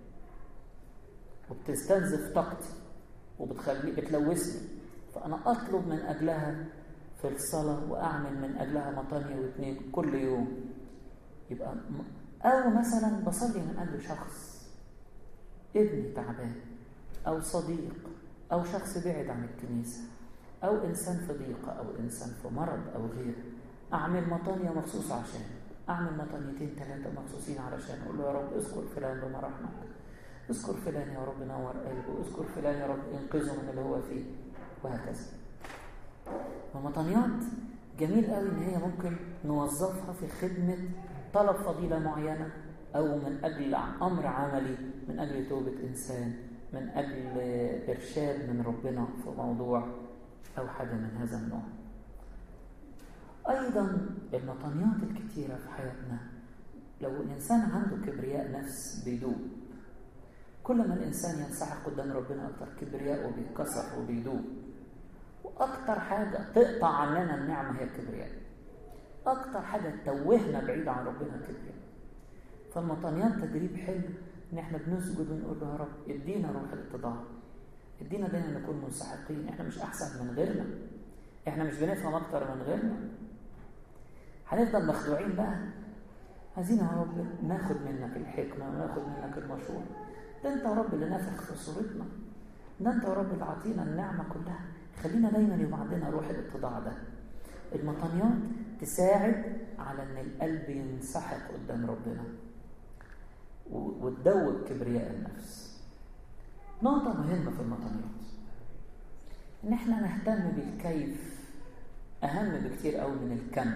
وبتستنزف طاقتي وبتخلي بتلوثني، فأنا أطلب من أجلها في الصلاة وأعمل من أجلها مطانية واثنين كل يوم. يبقى أو مثلا بصلي من أجل شخص، ابني تعبان، أو صديق، أو شخص بعد عن الكنيسة، أو إنسان في ضيقة، أو إنسان في مرض أو غيره، أعمل مطانية مخصوص عشان أعمل مطانيتين ثلاثة مخصوصين علشان أقول له يا رب اذكر فلان بمراحمك، اذكر فلان يا رب نور قلبه، اذكر فلان يا رب انقذه من اللي هو فيه، وهكذا. ومطانيات جميل قوي إن هي ممكن نوظفها في خدمة طلب فضيلة معينة، أو من أجل أمر عملي، من أجل توبة إنسان، من أجل إرشاد من ربنا في موضوع أو حاجة من هذا النوع. أيضا المطانيات الكتيرة في حياتنا، لو الإنسان عنده كبرياء نفس بيدوب. كل ما الإنسان ينسحق قدام ربنا أكتر كبرياء وبيتكسر وبيدوب. وأكتر حاجة تقطع عننا النعمة هي الكبرياء، أكتر حاجة توهنا بعيد عن ربنا الكبرياء. فالمطانيات تدريب حلو إن إحنا بنسجد ونقول له يا رب ادينا روح الاتضاع، ادينا دايما نكون منسحقين. إحنا مش أحسن من غيرنا، إحنا مش بنفهم أكتر من غيرنا. هنفضل مخدوعين بقى، عايزين يا رب ناخد منك الحكمة وناخد منك المشورة. ده أنت يا رب اللي نافخ في صورتنا، ده أنت يا رب اللي عطينا النعمة كلها. خلينا دايما يبقى عندنا روح الاتضاع ده. المطانيات تساعد على ان القلب ينسحق قدام ربنا وتدوب كبرياء النفس. نقطة مهمة في المطانيات ان احنا نهتم بالكيف اهم بكتير قوي من الكم.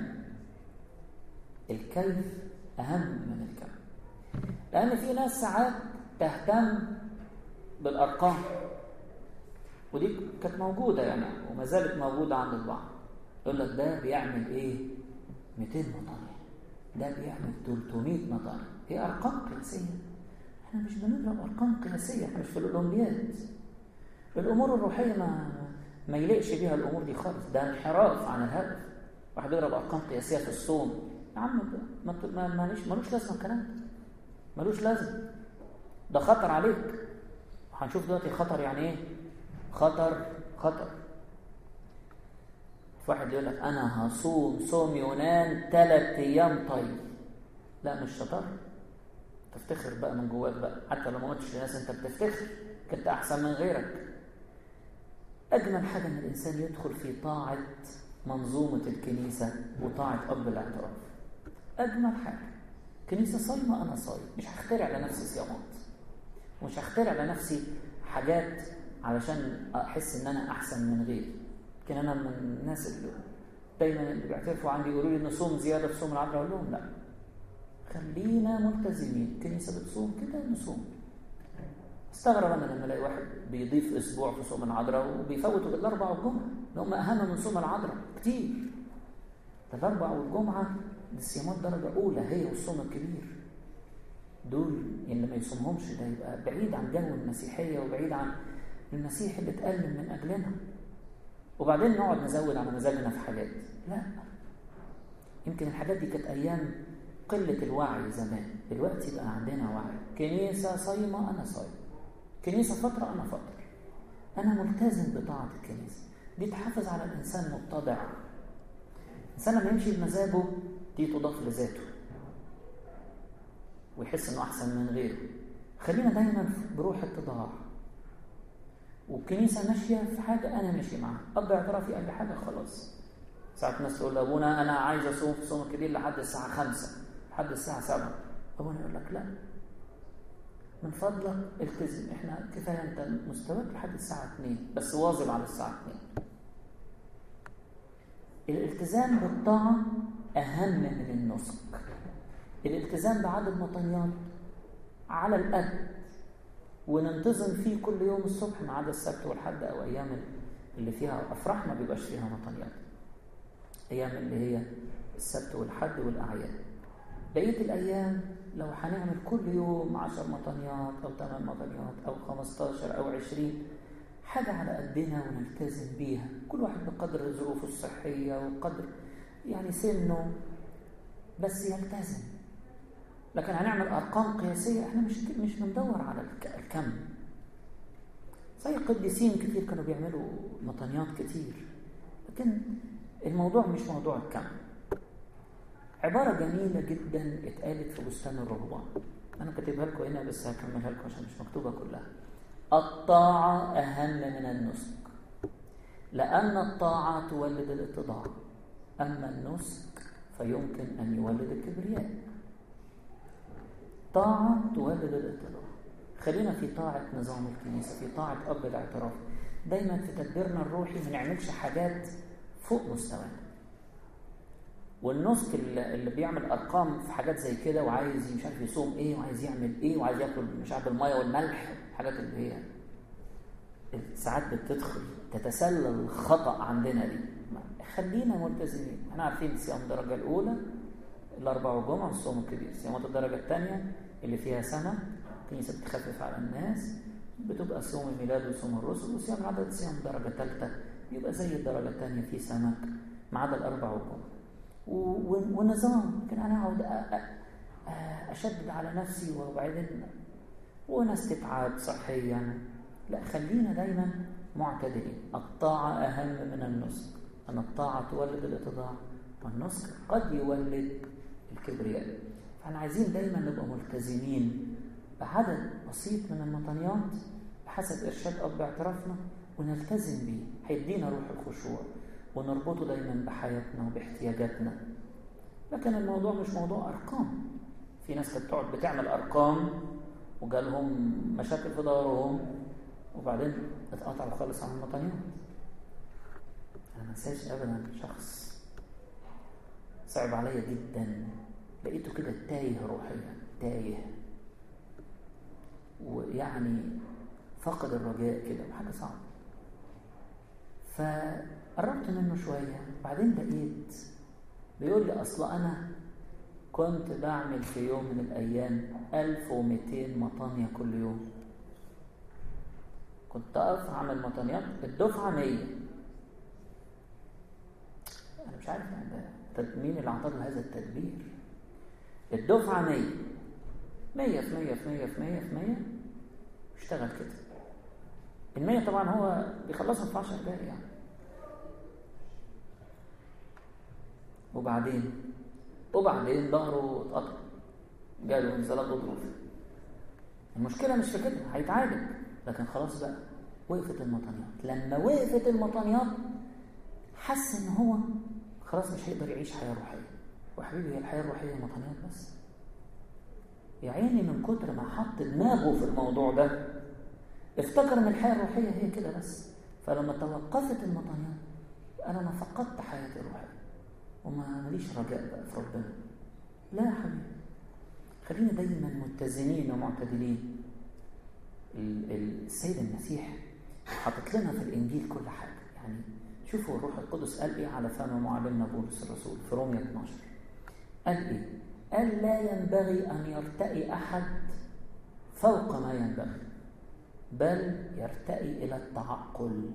الكيف اهم من الكم، لان في ناس ساعات تهتم بالارقام، ودي كانت موجودة يعني وما زالت موجودة عند البعض. يقول لك ده بيعمل ايه مئتين مطانية، ده بيعمل ثلاثمئة مطانية. هي ارقام قياسية، احنا مش بنضرب ارقام قياسية، احنا مش في الاولمبياد. الامور الروحية ما ما يليقش بيها الامور دي خالص، ده انحراف عن الهدف. واحد يضرب ارقام قياسية في الصوم، يا عم ما ما مالوش مالوش لازمة الكلام ده، مالوش لازمة، ده خطر عليك. هنشوف دلوقتي خطر يعني ايه خطر. خطر واحد يقول لك انا هصوم صوم يونان ثلاث ايام طيب. لا مش شطار، تفتخر بقى من جواك بقى، حتى لو ما قلتش للناس انت بتفتخر كنت احسن من غيرك. اجمل حاجه ان الانسان يدخل في طاعه منظومه الكنيسه وطاعه اب الاعتراف. اجمل حاجه كنيسه صايمه انا صايم، مش هخترع لنفسي صيامات ومش هخترع لنفسي حاجات علشان احس ان انا احسن من غيري. لكن انا من الناس اللي دايما اللي بيعترفوا عندي يقولوا لي نصوم زياده في صوم العذراء، اقول لهم لا، خلينا ملتزمين. الكنيسه بتصوم كده نصوم. استغرب انا لما الاقي واحد بيضيف اسبوع في صوم العذراء وبيفوتوا الاربع والجمعه اللي هم اهم من صوم العذراء كتير. ده الاربع والجمعه دي صيامات درجه اولى، هي والصوم الكبير. دول اللي ما يصومهمش ده يبقى بعيد عن جو المسيحيه وبعيد عن المسيح اللي اتألم من أجلنا. وبعدين نقعد نزود على مزاجنا في حاجات. لا، يمكن الحاجات دي كانت أيام قلة الوعي زمان، دلوقتي بقى عندنا وعي. كنيسة صايمة أنا صايم، كنيسة فترة أنا فترة، أنا ملتزم بطاعة الكنيسة. دي تحافظ على الإنسان متضع. الإنسان لما يمشي بمزاجه دي تضاف لذاته ويحس أنه أحسن من غيره. خلينا دايما بروح اتضاع. والكنيسة ماشية في حاجة أنا ماشي معها، أب اعترافي قال لي حاجة خلاص. ساعات الناس تقول لأبونا أنا عايز أصوم في صوم كبير لحد الساعة خمسة لحد الساعة سبعة. أبونا يقول لك لا، من فضلك التزم، إحنا كفاية أنت مستواك لحد الساعة اتنين بس واظب على الساعة اتنين. الالتزام بالطاعة أهم من النسك. الالتزام بعدد مطنيات على القد وننتظم فيه كل يوم الصبح ما عدا السبت والحد او ايام اللي فيها افراح ما بيبقاش فيها مطنيات، ايام اللي هي السبت والحد والاعياد. بقية الأيام لو هنعمل كل يوم عشر مطنيات أو ثمان مطنيات أو خمستاشر أو عشرين، حاجة على قدنا ونلتزم بيها، كل واحد بقدر ظروفه الصحية وقدر يعني سنه، بس يلتزم. لكن هنعمل أرقام قياسية، احنا مش مش بندور على الكم. زي قديسين كتير كانوا بيعملوا مطنيات كتير، لكن الموضوع مش موضوع الكم. عبارة جميلة جدا اتقالت في بستان الرهبان، أنا كاتبها لكم هنا بس هكملها لكم عشان مش مكتوبة كلها. الطاعة أهم من النسك، لأن الطاعة تولد الاتضاع، أما النسك فيمكن أن يولد الكبرياء. طاعة تولد الاتضاع. خلينا في طاعة نظام الكنيسة، في طاعة أب الاعتراف. دايما في تدبيرنا الروحي ما نعملش حاجات فوق مستوانا. والنسك اللي بيعمل أرقام في حاجات زي كده وعايز مش عارف يصوم إيه وعايز يعمل إيه وعايز ياكل مش عارف المية والملح، الحاجات اللي هي ساعات بتدخل تتسلل الخطأ عندنا دي. خلينا ملتزمين. احنا عارفين صيام الدرجة الأولى الأربع وجمعة والصوم الكبير. صيامات الدرجة الثانية اللي فيها سنة الكنيسة بتخفف على الناس بتبقى صوم الميلاد وصوم الرسل. وصيام العدد صيام درجة ثالثة يبقى زي الدرجة الثانية في سمك ما عدا الأربع وجمعة. ونظام لكن أنا أقعد أشدد على نفسي وبعدين وناس تتعب صحيا. لا، خلينا دايما معتدلين. الطاعة أهم من النسك، أن الطاعة تولد الاتضاع والنسك قد يولد الكبرياء. فاحنا عايزين دايما نبقى ملتزمين بعدد بسيط من المطنيات بحسب إرشاد أب اعترافنا ونلتزم بيه، هيدينا روح الخشوع ونربطه دايما بحياتنا وباحتياجاتنا. لكن الموضوع مش موضوع أرقام. في ناس كانت تقعد بتعمل أرقام وجالهم مشاكل في ظهرهم وبعدين اتقطعوا خالص عن المطنيات. أنا ما انساش أبدا شخص صعب عليا جدا، لقيته كده تايه روحيا، تايه ويعني فقد الرجاء كده وحاجة صعبة. فقربت منه شوية بعدين لقيت بيقول لي أصلا أنا كنت بعمل في يوم من الأيام ألف ومئتين مطانية كل يوم. كنت أقف أعمل مطانيات الدفعة مية. أنا مش عارف مين اللي أعطاه هذا التدبير. الدفعة مية مية في مية في مية في مية في مية اشتغل كده. المية طبعا هو بيخلصهم في عشر دقايق يعني. وبعدين وبعدين ظهره اتقطع، جاله انزلاق غضروف. المشكلة مش في كده، هيتعالج. لكن خلاص بقى وقفت المطانيات. لما وقفت المطانيات حس ان هو خلاص مش هيقدر يعيش حياة روحية. وحبيبي هي الحياة الروحية مطانيات بس؟ يا عيني من كتر ما حط دماغه في الموضوع ده افتكر ان الحياة الروحية هي كده بس. فلما توقفت المطانيات انا ما فقدت حياتي الروحية وما ماليش رجاء بقى في ربنا. لا يا حبيبي، خلينا دايما متزنين ومعتدلين. السيد المسيح حاطط لنا في الإنجيل كل حاجة. يعني شوفوا الروح القدس قال إيه على فم معلمنا بولس الرسول في رومية اثناشر. قال إيه؟ قال لا ينبغي أن يرتقي أحد فوق ما ينبغي، بل يرتقي إلى التعقل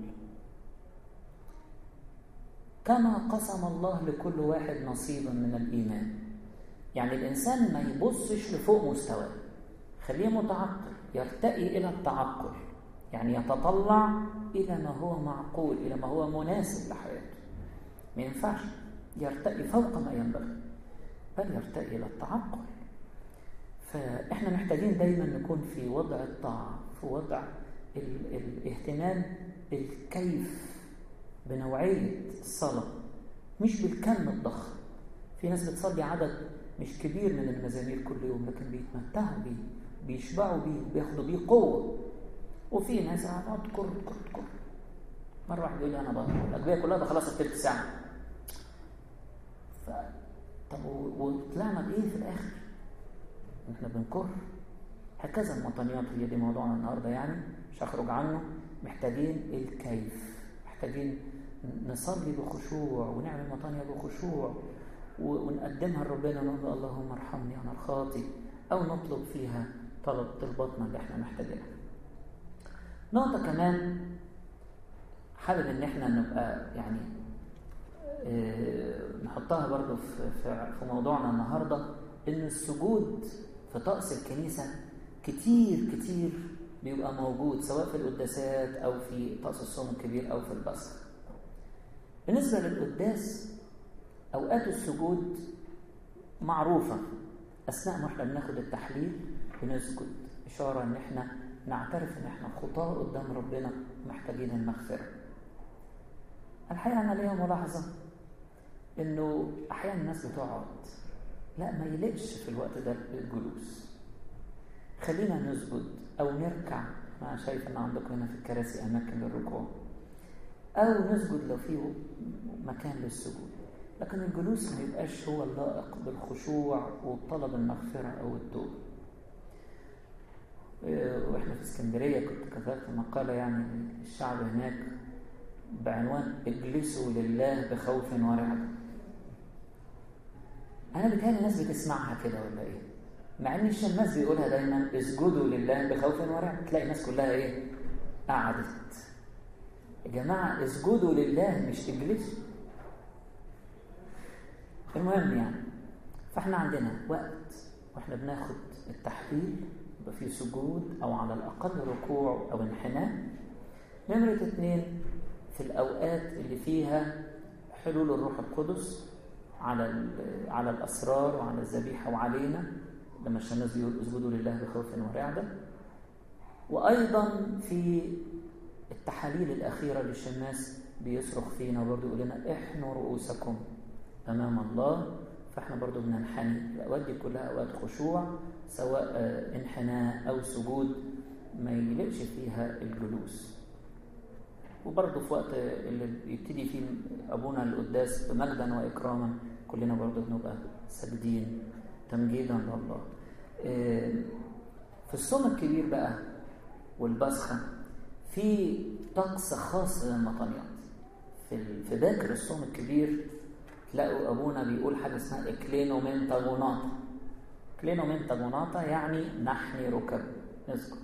كما قسم الله لكل واحد نصيبا من الإيمان. يعني الإنسان ما يبصش لفوق مستواه، خليه متعقل، يرتقي إلى التعقل، يعني يتطلع إلى ما هو معقول، إلى ما هو مناسب لحياته. ما ينفعش يرتقي فوق ما ينبغي بل يرتقي إلى التعقل. فإحنا محتاجين دايما نكون في وضع الطاعة، في وضع ال- الاهتمام بالكيف، بنوعية الصلاة مش بالكم الضخم. في ناس بتصلي عدد مش كبير من المزامير كل يوم لكن بيتمتعوا بيه، بيشبعوا بيه، بياخدوا بيه قوة. وفي ناس هتقعد تكر تكر تكر. مرة واحد يقول لي أنا بقى الأجبية كلها ده خلاص التلت ساعة. ف... طب وطلعنا بإيه في الآخر؟ إحنا بنكر. هكذا المطنيات هي دي موضوعنا النهاردة، يعني مش هخرج عنه. محتاجين الكيف، محتاجين نصلي بخشوع ونعمل مطانية بخشوع ونقدمها لربنا ونقول اللهم ارحمني أنا الخاطي، أو نطلب فيها طلب طلباتنا اللي احنا محتاجينها. نقطة كمان حابب ان احنا نبقى يعني اه نحطها برضو في, في موضوعنا النهاردة، ان السجود في طقس الكنيسة كتير كتير بيبقى موجود، سواء في القداسات أو في طقس الصوم الكبير أو في البصخ. بالنسبة للقداس أوقات السجود معروفة، أثناء ما احنا بناخد التحليل بنسجد، إشارة إن احنا نعترف إن احنا خطاة قدام ربنا محتاجين المغفرة. الحقيقة أنا ليا ملاحظة إنه أحيانا الناس بتقعد، لا ما يلقش في الوقت ده الجلوس، خلينا نسجد أو نركع. أنا شايف إن عندكم هنا في الكراسي أماكن للركوع، أو نسجد لو فيه مكان للسجود، لكن الجلوس ما يبقاش هو اللائق بالخشوع وطلب المغفرة أو التوبة. وإحنا في اسكندرية كنت كتبت مقالة يعني الشعب هناك بعنوان اجلسوا لله بخوف ورعب. أنا بتهيألي الناس بتسمعها كده ولا إيه؟ مع إن الناس بيقولها دايما اسجدوا لله بخوف ورعب، تلاقي الناس كلها إيه؟ قعدت. يا جماعة اسجدوا لله مش اجلسوا. المهم يعني فإحنا عندنا وقت وإحنا بناخد التحليل يبقى فيه سجود أو على الأقل ركوع أو انحناء. نمرة اتنين، في الأوقات اللي فيها حلول الروح القدس على على الأسرار وعلى الذبيحة وعلينا، لما الشماس بيقول اسجدوا لله بخوف ورعب. وأيضا في التحاليل الأخيرة للشماس بيصرخ فينا وبرضه يقول لنا احنوا رؤوسكم أمام الله، فإحنا برضه بننحني. الأوقات دي كلها أوقات خشوع، سواء انحناء أو سجود، ما يلقش فيها الجلوس. وبرضه في وقت اللي بيبتدي فيه أبونا القداس بمجدا وإكراما كلنا برضه بنبقى ساجدين تمجيدا لله. في الصوم الكبير بقى والبصخة في طقس خاص للمطانيات. في في باكر الصوم الكبير تلاقوا أبونا بيقول حاجة اسمها إكلينومنتا غوناتا. إكلينومنتا غوناتا يعني نحني ركب، نسجد.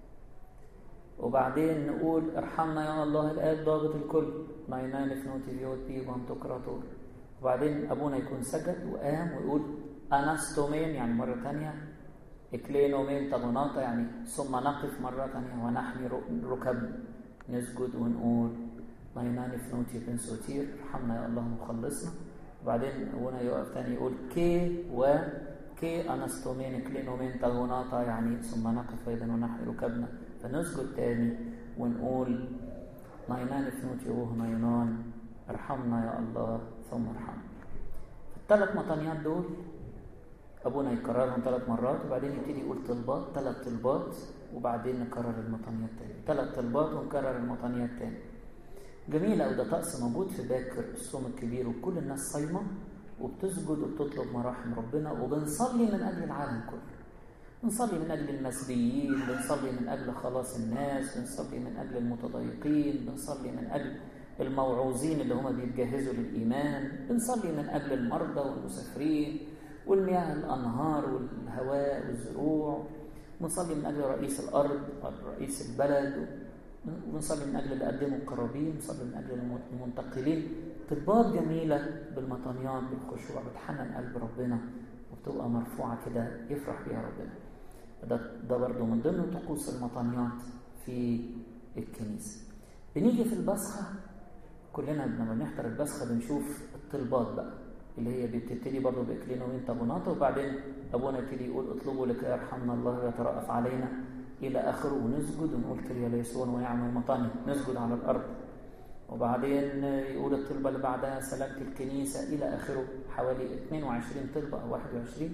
وبعدين نقول ارحمنا يا الله الآب ضابط الكل، ناينان فنوتي فيوت بي بانتوكراتور. وبعدين أبونا يكون سجد وقام ويقول أناستومين يعني مرة تانية، إكلينومنتا غوناتا يعني ثم نقف مرة تانية ونحني ركب، نسجد ونقول ناينان فنوتي بنسوتير، ارحمنا يا الله مخلصنا. وبعدين أبونا يقف تاني يقول كي و كي أناستومين إكلينومنتا غوناتا يعني ثم نقف أيضا ونحني ركبنا، فنسجد تاني ونقول ناينان فنوتي روح ناينان، ارحمنا يا الله ثم ارحمنا. الثلاث مطانيات دول أبونا يكررهم ثلاث مرات، وبعدين يبتدي يقول طلبات، ثلاث طلبات، وبعدين نكرر المطانيات تاني، ثلاث طلبات ونكرر المطانيات تاني. جميلة. وده طقس موجود في باكر الصوم الكبير، وكل الناس صايمة وبتسجد وبتطلب مراحم ربنا، وبنصلي من أجل العالم كله. بنصلي من أجل المسبيين، بنصلي من أجل خلاص الناس، بنصلي من أجل المتضايقين، بنصلي من أجل الموعوظين اللي هم بيتجهزوا للإيمان، بنصلي من أجل المرضى والمسافرين والمياه الأنهار والهواء والزروع، بنصلي من أجل رئيس الأرض رئيس البلد، ونصلي من أجل اللي قدموا القرابين، نصلي من أجل المنتقلين. طلبات جميلة بالمطانيات بالخشوع بتحنن قلب ربنا وبتبقى مرفوعة كده يفرح بيها ربنا. ده, ده برضو من ضمن طقوس المطانيات في الكنيسة. بنيجي في البصخة كلنا لما بنحضر البصخة بنشوف الطلبات بقى اللي هي بتبتدي برضو بإكلينومنتا غوناتا، وبعدين أبونا يبتدي يقول اطلبوا لك يرحمنا الله ويترأف علينا إلى آخره، ونسجد ونقول كريا ليسون ونعم المطانية، نسجد على الأرض. وبعدين يقول الطلبة اللي بعدها سلامة الكنيسة إلى آخره، حوالي اثنين وعشرين طلبة أو واحد وعشرين،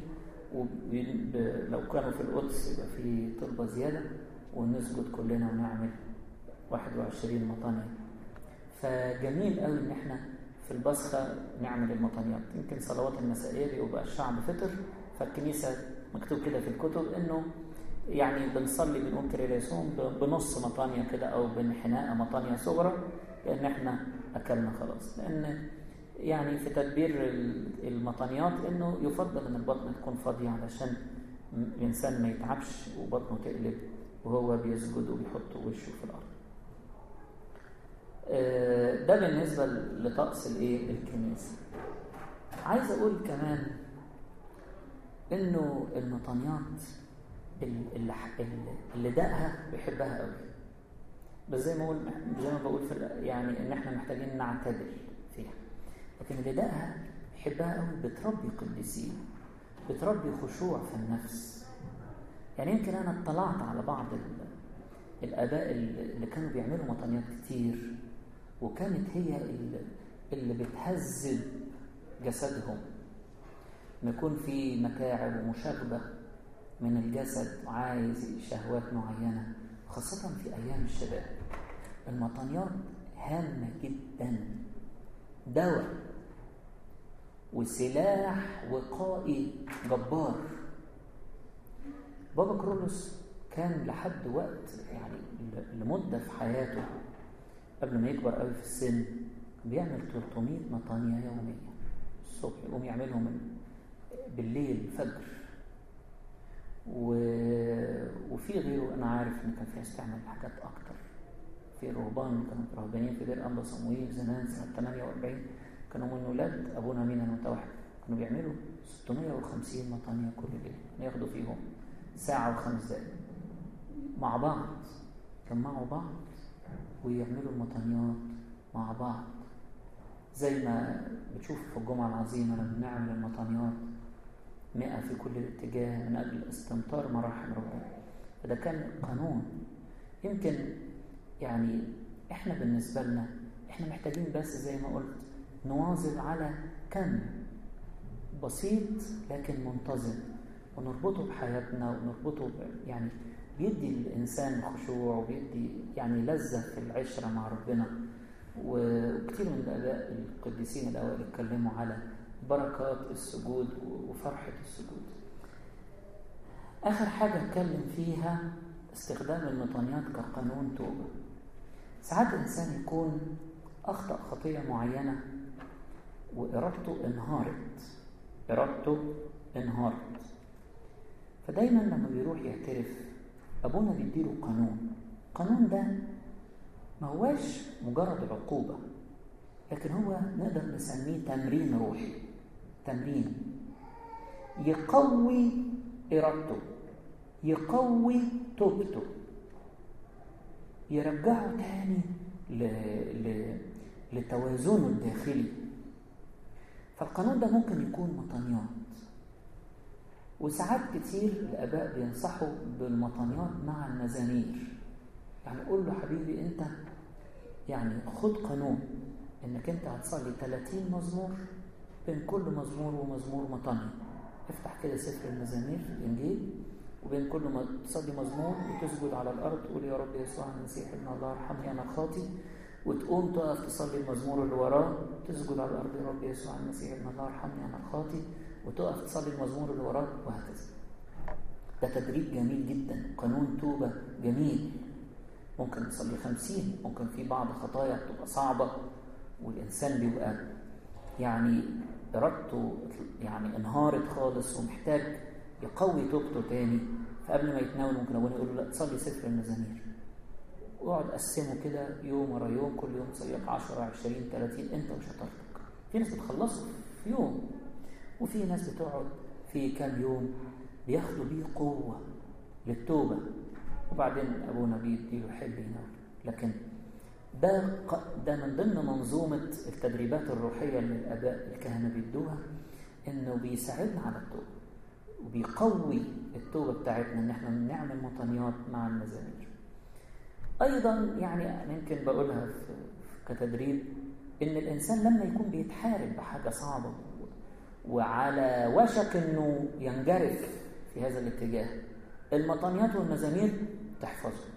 ولو كانوا في القدس يبقى في طلبة زيادة، ونسجد كلنا ونعمل واحد وعشرين مطانية. فجميل قوي إن احنا في البصخة نعمل المطانيات. يمكن صلوات المسائية بيبقى الشعب فطر، فالكنيسة مكتوب كده في الكتب إنه يعني بنصلي بنقول كريليسون بنص مطانية كده أو بانحناء مطانية صغرى، لأن احنا أكلنا خلاص. لأن يعني في تدبير المطانيات انه يفضل ان البطن تكون فاضيه علشان الانسان ما يتعبش وبطنه تقلب وهو بيسجد وبيحط وشه في الارض. ده بالنسبه لطقس الايه الكنيسه. عايز اقول كمان انه المطانيات اللي اللي دقها بيحبها قوي، بس زي ما بقول زي ما بقول في يعني ان احنا محتاجين نعتدل فيها، لكن اللي دقها بيحبها قوي بتربي قديسين، بتربي خشوع في النفس. يعني يمكن انا اطلعت على بعض الاباء اللي كانوا بيعملوا مطانيات كتير، وكانت هي اللي بتهذب جسدهم، ما يكون في متاعب ومشاغبة من الجسد وعايز شهوات معينة، خاصة في أيام الشباب. المطانيات هامة جدا، دواء وسلاح وقائي جبار. بابا كرولوس كان لحد وقت يعني لمدة في حياته قبل ما يكبر قوي في السن بيعمل ثلاثمائة مطانية يوميا الصبح، يقوم يعملهم بالليل الفجر. و... وفي غيره انا عارف ان كان فيها استعمال حاجات اكتر. في رهبان كانوا رهبانين في دير انبا صموئيل زمان سنه ثمانية وأربعين، كانوا من ولاد ابونا مينا المتوحد، كانوا بيعملوا ستمائة وخمسين مطانية كل ليله، ياخدوا فيهم ساعه وخمس دقائق مع بعض، جمعوا بعض ويعملوا المطانيات مع بعض. زي ما بتشوف في الجمعه العظيمه لما بنعمل المطانيات مئة في كل اتجاه من أجل استمطار مراحم ربنا. فده كان قانون. يمكن يعني إحنا بالنسبة لنا إحنا محتاجين بس زي ما قلت نواظب على كم بسيط لكن منتظم، ونربطه بحياتنا ونربطه يعني بيدي الإنسان خشوع وبيدي يعني لذة في العشرة مع ربنا. وكثير من الآباء القديسين الأوائل اتكلموا على بركات السجود وفرحة السجود. آخر حاجة اتكلم فيها استخدام المطانيات كقانون توبة. ساعات الإنسان يكون أخطأ خطية معينة وإرادته انهارت إرادته انهارت فدايما لما بيروح يعترف أبونا بيديله قانون. القانون ده ما هواش مجرد عقوبة، لكن هو نقدر نسميه تمرين روحي، تمرين يقوي إرادته، يقوي توبته، يرجعه تاني ل... ل... لتوازنه الداخلي. فالقانون ده ممكن يكون مطانيات، وساعات كتير الآباء بينصحوا بالمطانيات مع المزامير. يعني قول له حبيبي أنت يعني خد قانون انك انت هتصلي ثلاثين مزمور، بين كل مزمور ومزمور مطانية. افتح كده سفر المزامير في الانجيل، وبين كل ما تصلي مزمور وتسجد على الارض تقول يا رب يسوع المسيح ابن الله ارحمني انا خاطي، وتقوم تقف تصلي المزمور اللي وراه، تسجد على الارض يا رب يسوع المسيح ابن الله ارحمني انا خاطي، وتقف تصلي المزمور اللي وراه، وهكذا. ده تدريب جميل جدا، قانون توبة جميل. ممكن تصلي خمسين، ممكن في بعض خطايا بتبقى صعبة والإنسان بيبقى يعني إرادته يعني انهارت خالص ومحتاج يقوي توبته تاني. فقبل ما يتناول ممكن أبونا يقول له لا تصلي سفر المزامير، واقعد قسمه كده يوم ورا يوم، كل يوم تصلي لك عشرة عشرين ثلاثين انت وشطارتك. في ناس بتخلصه في يوم، وفي ناس بتقعد في كام يوم بياخدوا بيه قوة للتوبة، وبعدين أبونا بيديله حل ينام. لكن ده ده من ضمن منظومة التدريبات الروحية اللي الآباء الكهنة بيدوها، إنه بيساعدنا على التوبة وبيقوي التوبة بتاعتنا، إن إحنا نعمل مطانيات مع المزامير. أيضا يعني يمكن بقولها كتدريب، إن الإنسان لما يكون بيتحارب بحاجة صعبة وعلى وشك إنه ينجرف في هذا الاتجاه، المطانيات والمزامير تحفظه.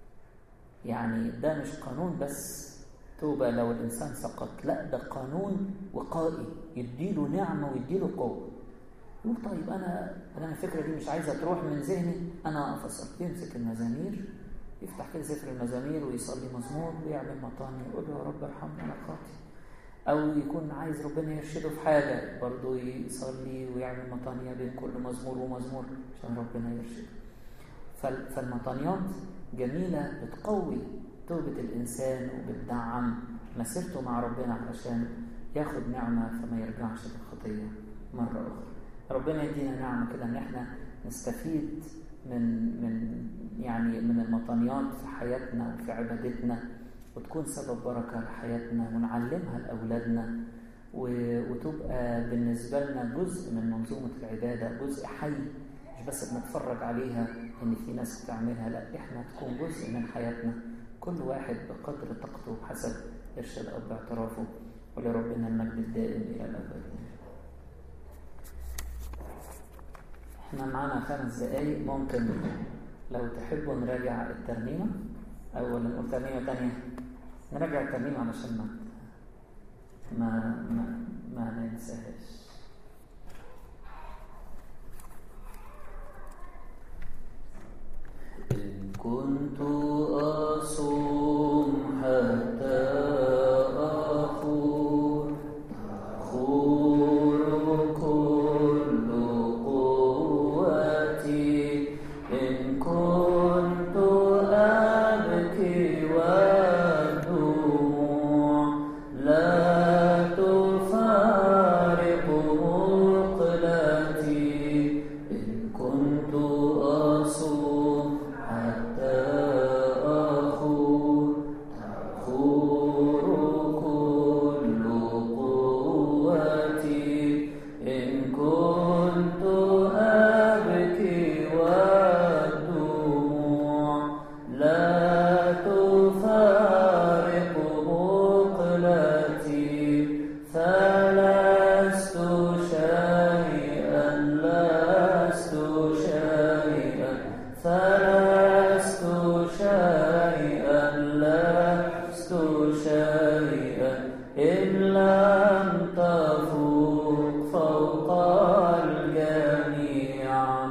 يعني ده مش قانون بس توبة لو الإنسان سقط، لا ده قانون وقائي يديله نعمة ويديله قوة. يقول طيب أنا أنا الفكرة دي مش عايزة تروح من ذهني، أنا أفصل. يمسك المزامير، يفتح كده سفر المزامير ويصلي مزمور ويعمل مطاني، يقول له يا رب ارحمني أنا خاطي. أو يكون عايز ربنا يرشده في حاجة برضه يصلي ويعمل مطانية بين كل مزمور ومزمور عشان ربنا يرشده. فالمطانيات جميلة، بتقوي توبة الإنسان وبتدعم مسيرته مع ربنا علشان ياخد نعمة فما يرجعش للخطية مرة أخرى. ربنا يدينا نعمة كده إن إحنا نستفيد من من يعني من المطانيات في حياتنا وفي عبادتنا، وتكون سبب بركة لحياتنا ونعلمها لأولادنا، وتبقى بالنسبة لنا جزء من منظومة العبادة، جزء حي مش بس بنتفرج عليها إن في ناس بتعملها، لا إحنا تكون جزء من حياتنا، كل واحد بقدر طاقته بحسب إرشاد أب اعترافه. ولربنا المجد الدائم إلى الأبد. إحنا معانا خمس دقايق، ممكن لو تحبوا نراجع الترنيمة أو نقول ترنيمة تانية. نراجع الترنيمة علشان ما ما ما, ما ننساهاش. إن كنت أصوم حتى أخور أخور كل قوتي، إن كنت أبكي والدموع لا تفارق مقلتي، إن كنت أصوم حتى أخور تخور كل قوتي، إن كنت أبكي والدموع لا تفارق مقلتي، فلست شيئا لست شيئا فلست شيئا لست شيئا إن لم تفوق فوق الجميع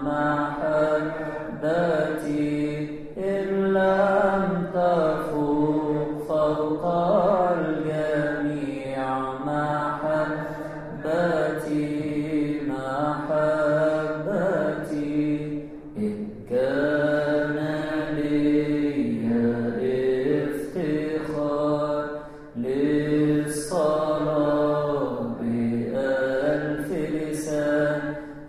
محبتي، إن لم تفوق فوق الجميع محبتي محبتي، إن كان لي افتخار للصلاة بألف لسان،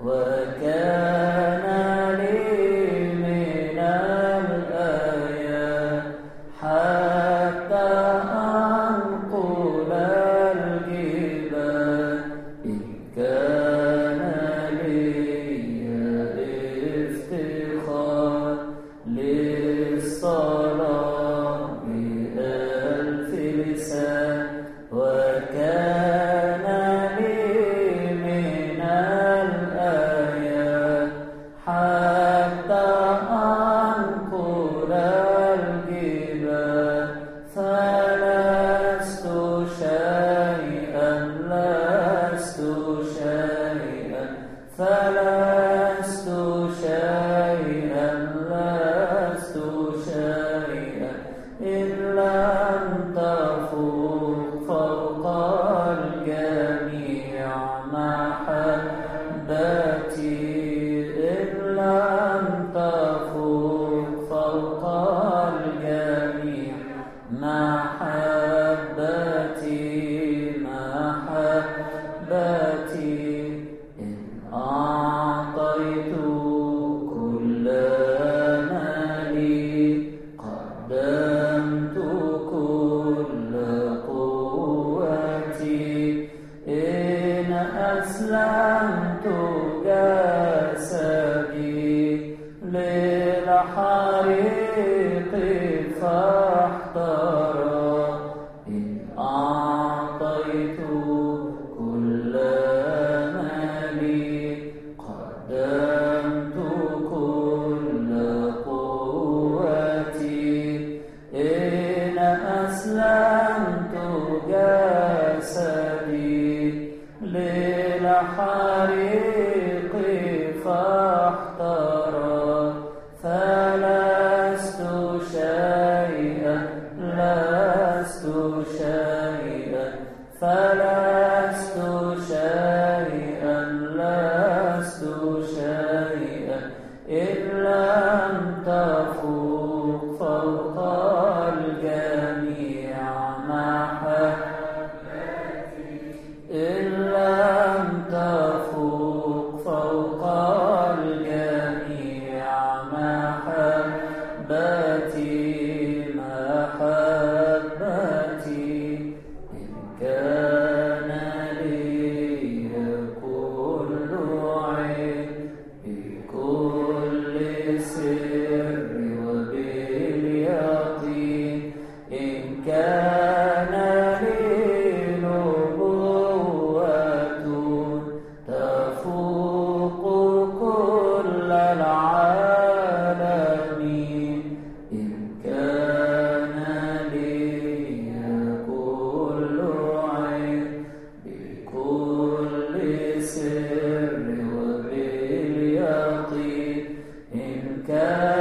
وكان لي من الآيات حتى أنقل الجبال، إن كان لي افتخار للصلاة بألف لسان، وكان لي من الآيات حتى أنقل الجبال، فلست شيئا لست شيئا فلست شيئا لست شيئا إن لم تفوق فوق الجميع محبتي، إن لم تفوق فوق الجميع محبتي محبتي، إن أعطيت كل ما لي قدمت كل قوتي، إن أسلمت جسدي للحريق فاحترق، إن أعطيت كل ما لي قدمت كل قوتي، إن أسلمت جسدي للحريق فاحترق، فلست لم تفوق فوق الجميع محبتي إن لم تفوق فوق الجميع محبتي محبتي إن كان لي كل عين بكل سر وباليقين إن كان لي نبوة تفوق كل العالمين إن كان لي كل عين بكل سر وباليقين إن كان